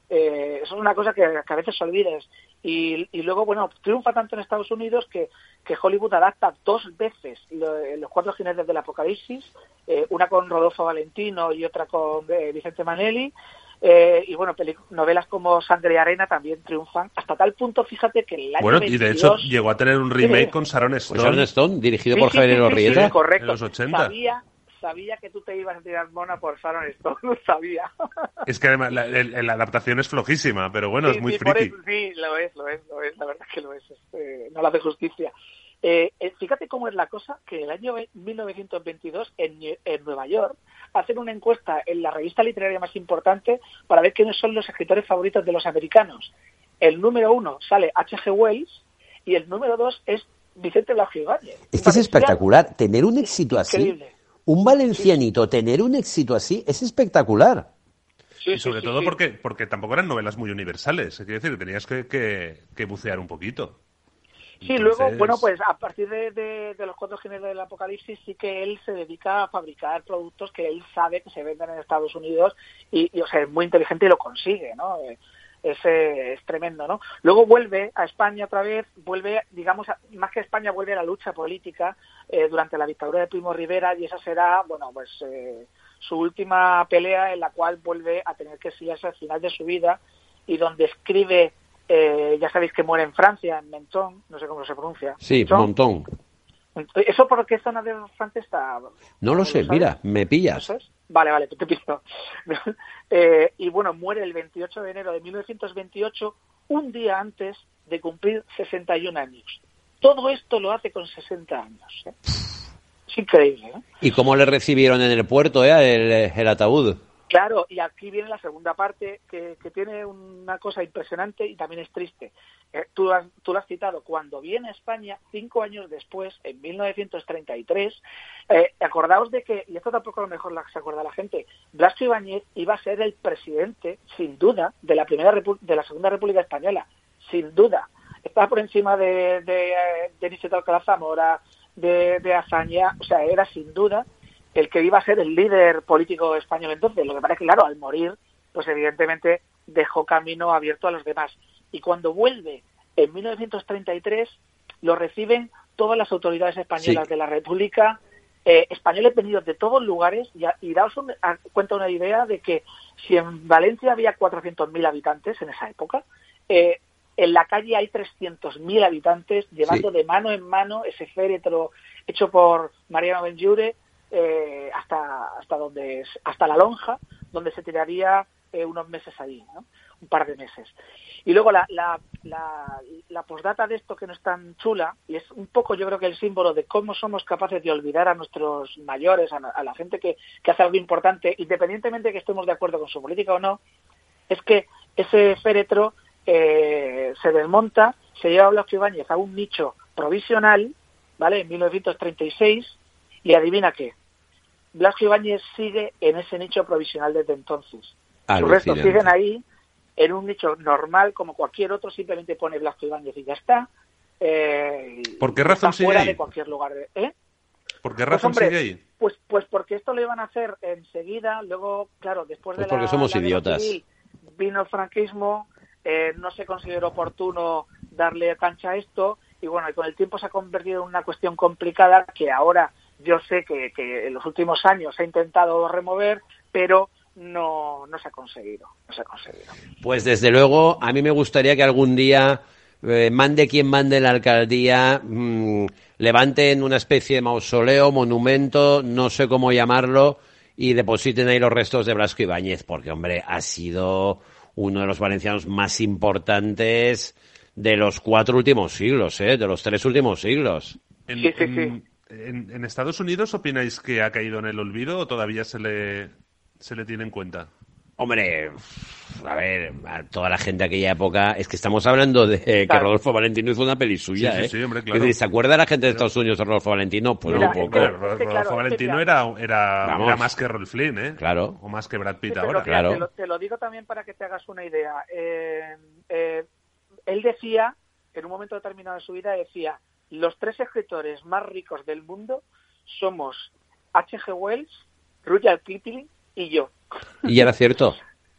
Eh, eso es una cosa que, que a veces olvides. Y, y luego, bueno, triunfa tanto en Estados Unidos que, que Hollywood adapta dos veces lo, los cuatro jinetes del Apocalipsis, eh, una con Rodolfo Valentino y otra con eh, Vicente Manelli. Eh, y bueno, novelas como Sangre y Arena también triunfan, hasta tal punto, fíjate, que el año Bueno, veintidós, y de hecho llegó a tener un remake sí, con Sharon Stone. Pues Sharon Stone, dirigido sí, por sí, Javier sí, Orrieta. sí, sí, correcto. En los ochenta. Sabía, sabía que tú te ibas a tirar mona por Sharon Stone, lo sabía. Es que además la, la, la adaptación es flojísima, pero bueno, sí, es muy sí, friki. Eso, sí, lo es, lo es, lo es, la verdad que lo es, eh, no le hace justicia. Eh, eh, fíjate cómo es la cosa, que en el año mil novecientos veintidós, en, en Nueva York, hacen una encuesta en la revista literaria más importante para ver quiénes son los escritores favoritos de los americanos. El número uno sale H G Wells y el número dos es Vicente Blasco Ibáñez. Es que es espectacular. Tener un éxito así, increíble. Un valencianito, sí, tener un éxito así, es espectacular. Sí, y sobre sí, todo sí, porque, porque tampoco eran novelas muy universales. Quiero decir, tenías que, que, que bucear un poquito. Sí, Entonces... luego, bueno, pues a partir de, de, de los cuatro jinetes del Apocalipsis sí que él se dedica a fabricar productos que él sabe que se venden en Estados Unidos y, y o sea, es muy inteligente y lo consigue, ¿no? Es, es tremendo, ¿no? Luego vuelve a España otra vez, vuelve, digamos, a, más que a España, vuelve a la lucha política eh, durante la dictadura de Primo Rivera y esa será, bueno, pues eh, su última pelea en la cual vuelve a tener que exiliarse al final de su vida y donde escribe... Eh, ya sabéis que muere en Francia, en Menton, no sé cómo se pronuncia. Sí, Menton. ¿Eso por qué zona de Francia está? No lo sé, mira, me pillas. ¿No vale, vale, te pillo. eh, y bueno, muere el veintiocho de enero de mil novecientos veintiocho, un día antes de cumplir sesenta y un años. Todo esto lo hace con sesenta años. ¿eh? Es increíble, ¿no? ¿Y cómo le recibieron en el puerto, eh, el, el ataúd? Claro, y aquí viene la segunda parte que, que tiene una cosa impresionante y también es triste. Eh, tú, has, tú lo has citado, cuando viene a España, cinco años después, en mil novecientos treinta y tres, eh, acordaos de que, y esto tampoco a lo mejor se acuerda la gente, Blasco Ibáñez iba a ser el presidente, sin duda, de la primera Repu- de la Segunda República Española, sin duda. Estaba por encima de, de, de Niceto Alcalá Zamora, de, de Azaña, o sea, era sin duda el que iba a ser el líder político español entonces. Lo que pasa es que, claro, al morir, pues evidentemente dejó camino abierto a los demás. Y cuando vuelve en mil novecientos treinta y tres, lo reciben todas las autoridades españolas sí. de la República, eh, españoles venidos de todos lugares, y, a, y daos un, a, cuenta una idea de que si en Valencia había cuatrocientos mil habitantes en esa época, eh, en la calle hay trescientos mil habitantes llevando sí. de mano en mano ese féretro hecho por Mariano Benlliure, Eh, hasta hasta donde hasta la lonja, donde se tiraría eh, unos meses ahí, ¿no? Un par de meses. Y luego la la, la, la postdata de esto, que no es tan chula, y es un poco, yo creo que el símbolo de cómo somos capaces de olvidar a nuestros mayores, a, a la gente que, que hace algo importante, independientemente de que estemos de acuerdo con su política o no, es que ese féretro eh, se desmonta, se lleva a Blasco Ibáñez a un nicho provisional, ¿vale? En mil novecientos treinta y seis, y adivina qué, Blasco Ibáñez sigue en ese nicho provisional desde entonces. Sus restos siguen ahí, en un nicho normal como cualquier otro, simplemente pone Blasco Ibáñez y ya está. Eh, ¿Por qué razón sigue ahí? De cualquier lugar de, ¿eh? ¿Por qué razón pues, hombre, sigue ahí? Pues, pues porque esto lo iban a hacer enseguida, luego, claro, después pues de porque la, somos la idiotas. Civil, vino el franquismo, eh, no se consideró oportuno darle cancha a esto, y bueno, y con el tiempo se ha convertido en una cuestión complicada que ahora yo sé que, que en los últimos años se ha intentado remover, pero no, no se ha conseguido, no se ha conseguido. Pues desde luego, a mí me gustaría que algún día eh, mande quien mande en la alcaldía, mmm, levanten una especie de mausoleo, monumento, no sé cómo llamarlo, y depositen ahí los restos de Blasco Ibáñez, porque, hombre, ha sido uno de los valencianos más importantes de los cuatro últimos siglos, ¿eh? De los tres últimos siglos. En, sí, sí, en, sí. En, ¿En Estados Unidos opináis que ha caído en el olvido o todavía se le, se le tiene en cuenta? Hombre, a ver, a toda la gente de aquella época, es que estamos hablando de que Claro. Rodolfo Valentino hizo una peli suya, Sí, sí, ¿eh? sí, hombre, Es claro. decir, ¿se acuerda la gente de Estados Unidos de Rodolfo Valentino? Pues Mira, un poco. es que- Pero Rodolfo claro, es que Valentino mira- era, era, Vamos. era más que Rolf Flynn, ¿eh? Claro. O más que Brad Pitt Sí, pero ahora. mira, Claro. te, lo, te lo digo también para que te hagas una idea. Eh, eh, él decía, en un momento determinado de su vida, decía, los tres escritores más ricos del mundo somos H G Wells, Rudyard Kipling y yo. Y era cierto.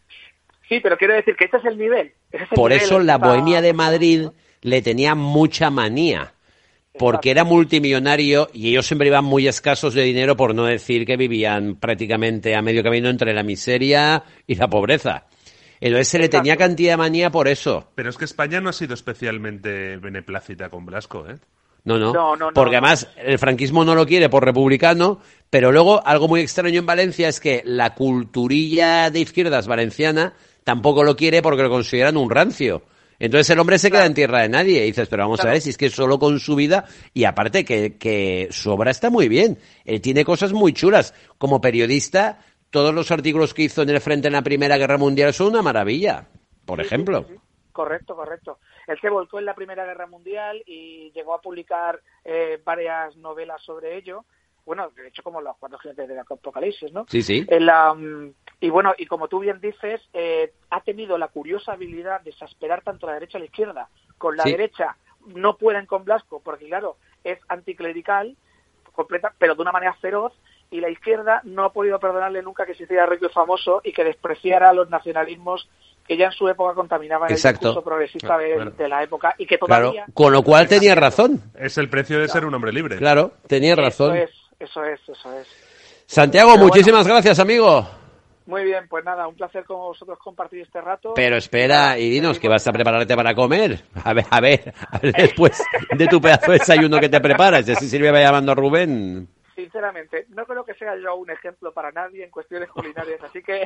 Sí, pero quiero decir que este es el nivel. ese es el Por nivel eso al que la está- Bohemia de Madrid le tenía mucha manía. Porque era multimillonario y ellos siempre iban muy escasos de dinero, por no decir que vivían prácticamente a medio camino entre la miseria y la pobreza. Entonces se le Exacto. tenía cantidad de manía por eso. Pero es que España no ha sido especialmente beneplácita con Blasco, ¿eh? No, no, No, no, no, porque no. además el franquismo no lo quiere por republicano, pero luego algo muy extraño en Valencia es que la culturilla de izquierdas valenciana tampoco lo quiere porque lo consideran un rancio. Entonces el hombre se queda en tierra de nadie y dices, pero vamos Claro. a ver si es que solo con su vida, y aparte que, que su obra está muy bien, él tiene cosas muy chulas. Como periodista, todos los artículos que hizo en el frente en la Primera Guerra Mundial son una maravilla, por Sí, sí, ejemplo. sí, sí. Correcto, correcto. Él se volcó en la Primera Guerra Mundial y llegó a publicar eh, varias novelas sobre ello. Bueno, de hecho, como Los Cuatro Jinetes del Apocalipsis, ¿no? Sí, sí. En la, mm, y bueno, y como tú bien dices, eh, ha tenido la curiosa habilidad de exasperar tanto la derecha a la izquierda. Con la Sí. derecha no pueden con Blasco, porque claro, es anticlerical, completa, pero de una manera feroz, y la izquierda no ha podido perdonarle nunca que se hiciera rico y famoso y que despreciara los nacionalismos que ya en su época contaminaban Exacto. el discurso progresista de, Claro. de la época y que Claro, todavía... con lo cual tenía razón. Es el precio de ser un hombre libre. Claro, tenía razón. Eso es, eso es, eso es. Santiago, Pero muchísimas gracias, amigo. Muy bien, pues nada, un placer con vosotros compartir este rato. Pero espera, y dinos que vas a seguimos. prepararte para comer. A ver, a ver, a ver después de tu pedazo de desayuno que te preparas. Y así Silvia va llamando a Rubén. Sinceramente, no creo que sea yo un ejemplo para nadie en cuestiones culinarias, así que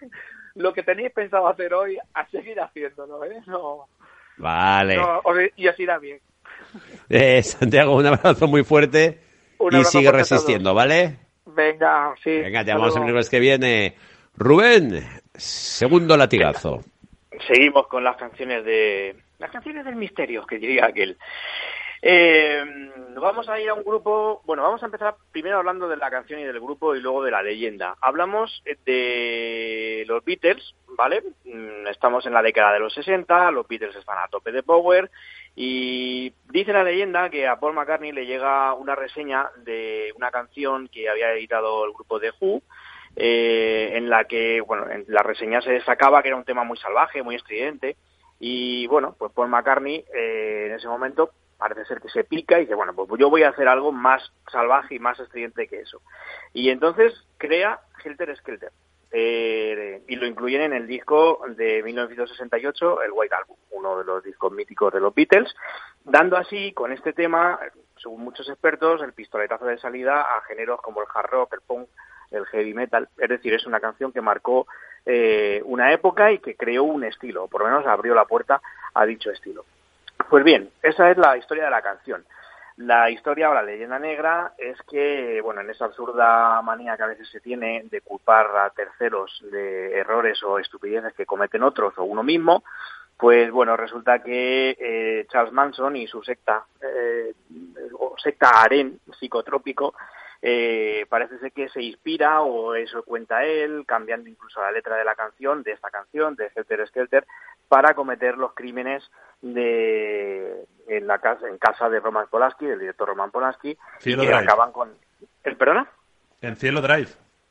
lo que tenéis pensado hacer hoy, a seguir haciéndolo, ¿eh? No, Vale. no, os- y os irá bien. Eh, Santiago, un abrazo muy fuerte Un y abrazo sigue fuerte a resistiendo, todos. ¿vale? Venga, sí. Venga, te hasta llamamos el luego. miércoles que viene. Rubén, segundo latigazo. Seguimos con las canciones de las canciones del misterio, que diría aquel. Eh, vamos a ir a un grupo, bueno, vamos a empezar primero hablando de la canción y del grupo y luego de la leyenda. Hablamos de los Beatles, ¿vale? Mm, Estamos en la década de los sesenta, los Beatles están a tope de power y dice la leyenda que a Paul McCartney le llega una reseña de una canción que había editado el grupo The Who, eh, en la que, bueno, en la reseña se destacaba que era un tema muy salvaje, muy estridente, y bueno, pues Paul McCartney eh, en ese momento parece ser que se pica y dice, bueno, pues yo voy a hacer algo más salvaje y más estridente que eso. Y entonces crea Helter Skelter, eh, y lo incluyen en el disco de mil novecientos sesenta y ocho, el White Album, uno de los discos míticos de los Beatles, dando así con este tema, según muchos expertos, el pistoletazo de salida a géneros como el hard rock, el punk, el heavy metal. Es decir, es una canción que marcó eh, una época y que creó un estilo, o por lo menos abrió la puerta a dicho estilo. Pues bien, esa es la historia de la canción. La historia o la leyenda negra es que, bueno, en esa absurda manía que a veces se tiene de culpar a terceros de errores o estupideces que cometen otros o uno mismo, pues bueno, resulta que eh, Charles Manson y su secta, eh, o secta harén psicotrópico, eh, parece ser que se inspira, o eso cuenta él, cambiando incluso la letra de la canción, de esta canción, de Helter Skelter, para cometer los crímenes de en la casa en casa de Roman Polanski, del director Roman Polanski, Cielo que Drive. acaban con el perdona En Cielo Drive,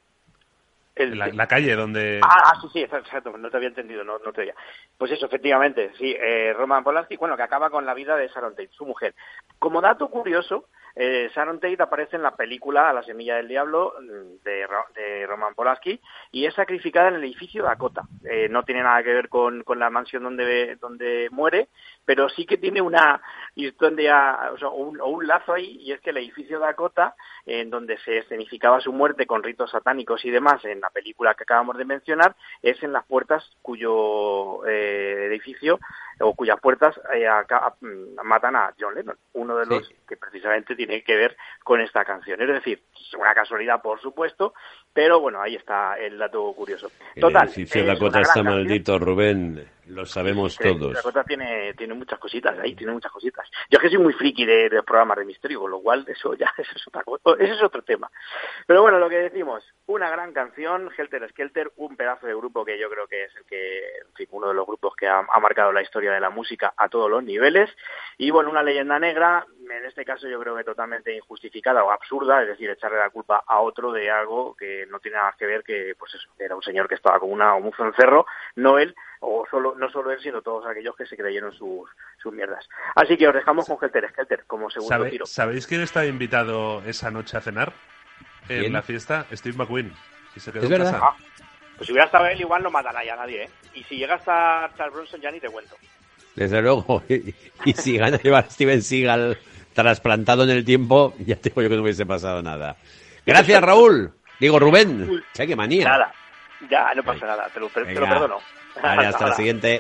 el, la, la calle donde... Ah, ah, sí, sí, exacto, no te había entendido, no, no te había. Pues eso, efectivamente, sí, eh, Roman Polanski, bueno, que acaba con la vida de Sharon Tate, su mujer. Como dato curioso, eh, Sharon Tate aparece en la película A la semilla del diablo de, de Roman Polanski y es sacrificada en el edificio Dakota. Eh, no tiene nada que ver con, con la mansión donde, donde muere, pero sí que tiene una historia, o sea, un, o un lazo ahí, y es que el edificio Dakota, en donde se escenificaba su muerte con ritos satánicos y demás en la película que acabamos de mencionar, es en las puertas cuyo eh, edificio o cuyas puertas eh, acá, matan a John Lennon, uno de los sí. que precisamente tiene que ver con esta canción. Es decir, es una casualidad, por supuesto, pero bueno, ahí está el dato curioso. Total, el edificio Dakota está maldito, Rubén, lo sabemos sí, todos. Dakota tiene, tiene muchas cositas ahí, tiene muchas cositas. Yo es que soy muy friki de, de los programas de misterio, con lo cual eso ya eso es, otra cosa, ese es otro tema. Pero bueno, lo que decimos, una gran canción, Helter Skelter, un pedazo de grupo que yo creo que es el que, en fin, uno de los grupos que ha, ha marcado la historia de la música a todos los niveles, y bueno, una leyenda negra, en este caso yo creo que totalmente injustificada o absurda, es decir, echarle la culpa a otro de algo que no tiene nada que ver, que pues eso, era un señor que estaba como una, un cencerro, no él, o solo no solo él, sino todos aquellos que se creyeron sus, sus mierdas. Así que os dejamos con Helter Skelter como segundo ¿Sabe, tiro. ¿Sabéis quién estaba invitado esa noche a cenar? En ¿Quién? La fiesta, Steve McQueen. Y se quedó ¿Es en verdad? casa. Ah, pues si hubiera estado él, igual no matan ya a nadie, ¿eh? Y si llega hasta Charles Bronson, ya ni te cuento. Desde luego. Y, y si gana llevar a Steven Seagal trasplantado en el tiempo, ya te digo yo que no hubiese pasado nada. Gracias, Raúl. Digo, Rubén. Che, qué manía. Nada. Ya, no pasa nada. Te lo, te lo perdono. Vale, hasta el siguiente.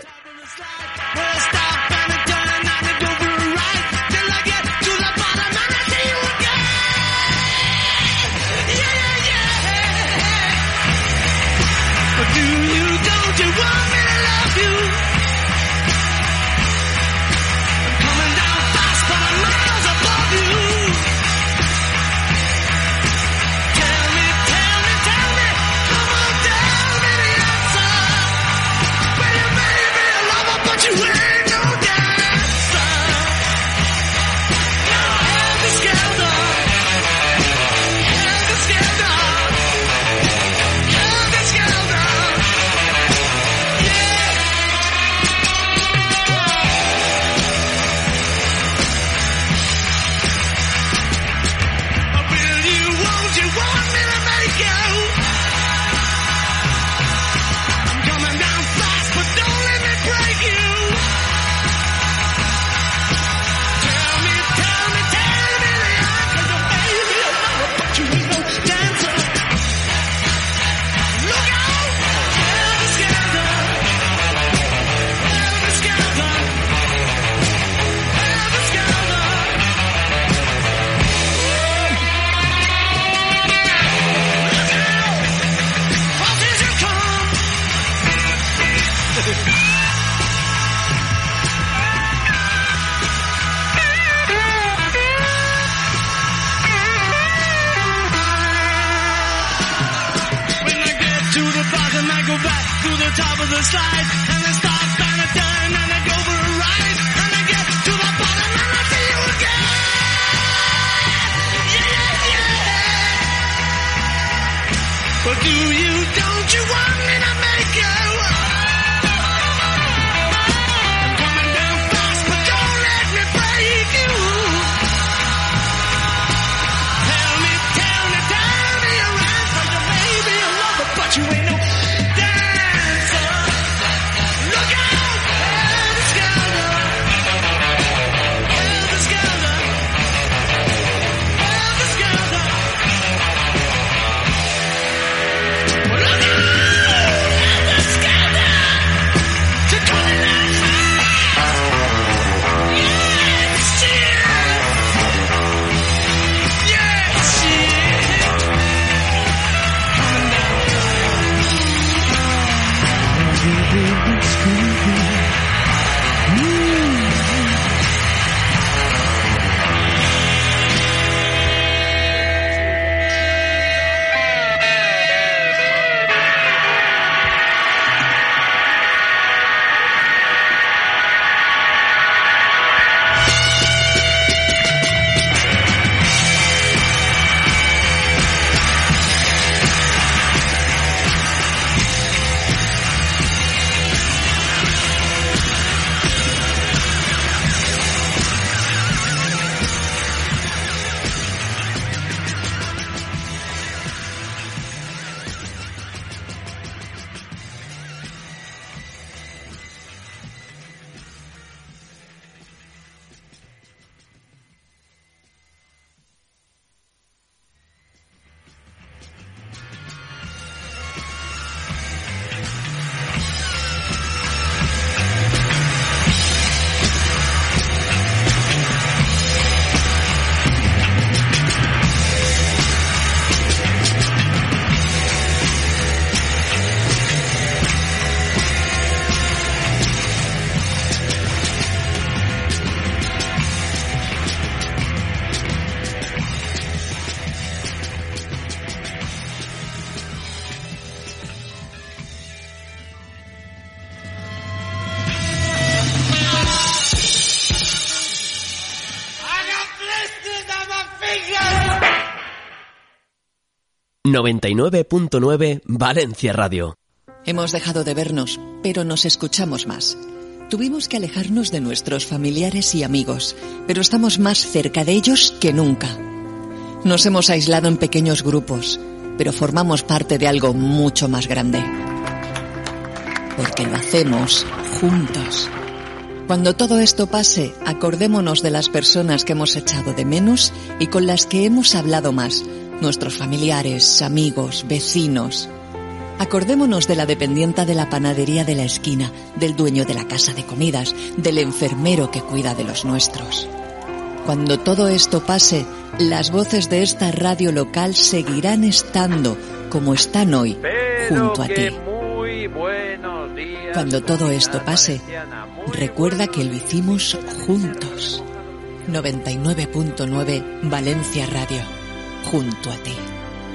noventa y nueve punto nueve Valencia Radio. Hemos dejado de vernos, pero nos escuchamos más. Tuvimos que alejarnos de nuestros familiares y amigos, pero estamos más cerca de ellos que nunca. Nos hemos aislado en pequeños grupos, pero formamos parte de algo mucho más grande. Porque lo hacemos juntos. Cuando todo esto pase, acordémonos de las personas que hemos echado de menos y con las que hemos hablado más. Nuestros familiares, amigos, vecinos. Acordémonos de la dependienta de la panadería de la esquina, del dueño de la casa de comidas, del enfermero que cuida de los nuestros. Cuando todo esto pase, las voces de esta radio local seguirán estando, como están hoy, Pero junto a ti. Muy buenos días. Cuando todo esto pase, recuerda que lo hicimos juntos. noventa y nueve punto nueve Valencia Radio, junto a ti.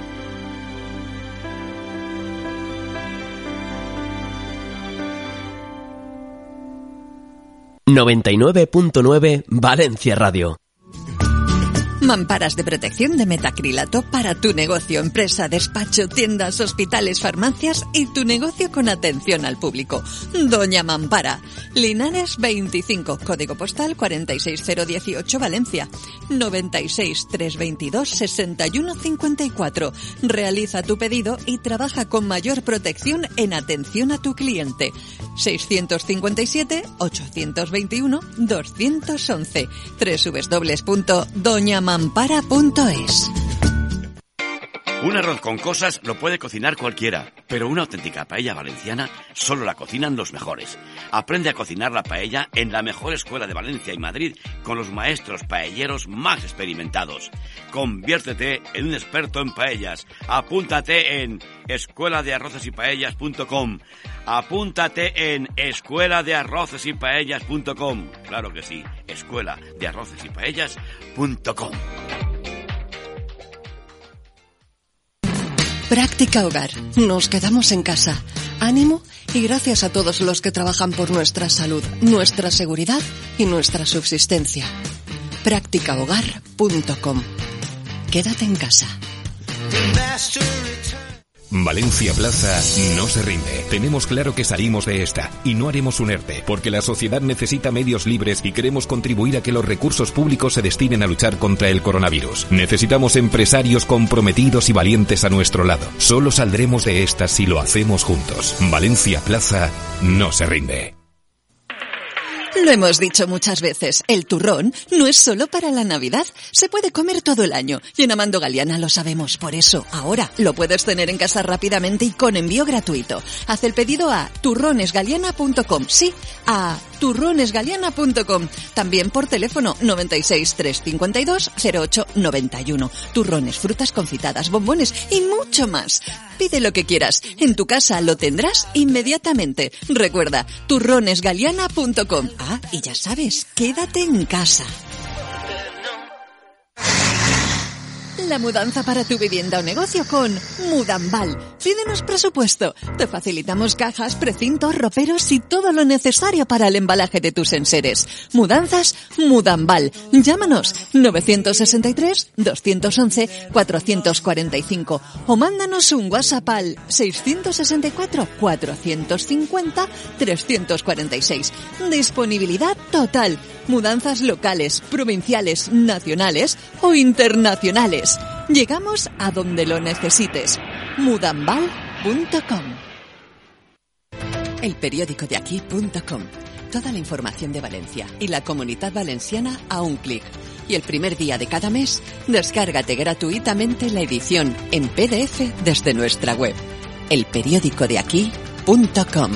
noventa y nueve punto nueve Valencia Radio. Mamparas de protección de metacrilato para tu negocio, empresa, despacho, tiendas, hospitales, farmacias y tu negocio con atención al público. Doña Mampara. Linares veinticinco, código postal cuarenta y seis cero dieciocho, Valencia. noventa y seis, trescientos veintidós, sesenta y uno cincuenta y cuatro. Realiza tu pedido y trabaja con mayor protección en atención a tu cliente. seiscientos cincuenta y siete, ochocientos veintiuno, doscientos once. doble u doble u doble u punto doña mampara punto es. Un arroz con cosas lo puede cocinar cualquiera, pero una auténtica paella valenciana solo la cocinan los mejores. Aprende a cocinar la paella en la mejor escuela de Valencia y Madrid con los maestros paelleros más experimentados. Conviértete en un experto en paellas. Apúntate en escuela de arroces y paellas punto com. Apúntate en escuela de arroces y paellas punto com. Claro que sí, escuela de arroces y paellas punto com. Práctica Hogar. Nos quedamos en casa. Ánimo y gracias a todos los que trabajan por nuestra salud, nuestra seguridad y nuestra subsistencia. práctica hogar punto com. Quédate en casa. Valencia Plaza no se rinde. Tenemos claro que salimos de esta y no haremos un ERTE, porque la sociedad necesita medios libres y queremos contribuir a que los recursos públicos se destinen a luchar contra el coronavirus. Necesitamos empresarios comprometidos y valientes a nuestro lado. Solo saldremos de esta si lo hacemos juntos. Valencia Plaza no se rinde. Lo hemos dicho muchas veces, el turrón no es solo para la Navidad, se puede comer todo el año. Y en Amando Galiana lo sabemos, por eso ahora lo puedes tener en casa rápidamente y con envío gratuito. Haz el pedido a turrones galiana punto com, sí, a turrones galiana punto com. También por teléfono noventa y seis, trescientos cincuenta y dos, cero ocho noventa y uno. Turrones, frutas confitadas, bombones y mucho más. Pide lo que quieras, en tu casa lo tendrás inmediatamente. Recuerda, turrones galiana punto com. Ah, y ya sabes, quédate en casa. La mudanza para tu vivienda o negocio con Mudambal. Pídenos presupuesto. Te facilitamos cajas, precintos, roperos y todo lo necesario para el embalaje de tus enseres. Mudanzas Mudambal. Llámanos novecientos sesenta y tres, doscientos once, cuatrocientos cuarenta y cinco o mándanos un WhatsApp al seiscientos sesenta y cuatro, cuatrocientos cincuenta, trescientos cuarenta y seis. Disponibilidad total. Mudanzas locales, provinciales, nacionales o internacionales. Llegamos a donde lo necesites. Mudambal punto com. El periódico de aquí punto com. Toda la información de Valencia y la Comunidad Valenciana a un clic. Y el primer día de cada mes, descárgate gratuitamente la edición en P D F desde nuestra web. El periódico de aquí punto com.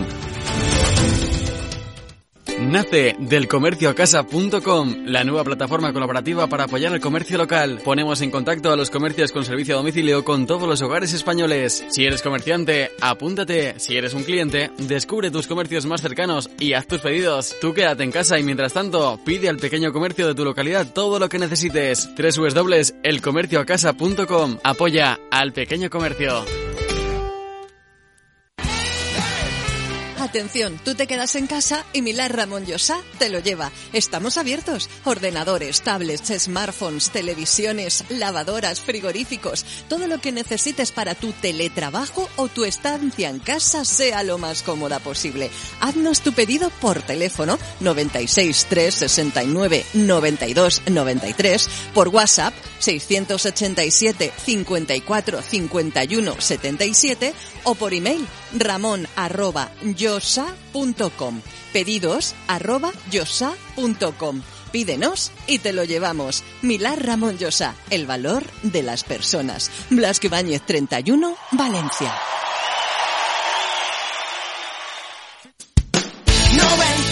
Nace del comercio a casa punto com, la nueva plataforma colaborativa para apoyar el comercio local. Ponemos en contacto a los comercios con servicio a domicilio con todos los hogares españoles. Si eres comerciante, apúntate. Si eres un cliente, descubre tus comercios más cercanos y haz tus pedidos. Tú quédate en casa y mientras tanto, pide al pequeño comercio de tu localidad todo lo que necesites. doble u doble u doble u punto el comercio a casa punto com. Apoya al pequeño comercio. Atención, tú te quedas en casa y Milán Ramón Llosa te lo lleva. Estamos abiertos. Ordenadores, tablets, smartphones, televisiones, lavadoras, frigoríficos. Todo lo que necesites para tu teletrabajo o tu estancia en casa sea lo más cómoda posible. Haznos tu pedido por teléfono noventa y seis, tres sesenta y nueve, noventa y dos, noventa y tres, por WhatsApp seiscientos ochenta y siete, cincuenta y cuatro, cincuenta y uno, setenta y siete o por email ramón arroba yosa punto com. Pedidos arroba yosa punto com. Pídenos y te lo llevamos. Milán Ramón Llosa, el valor de las personas. Blasco Ibáñez treinta y uno, Valencia. noventa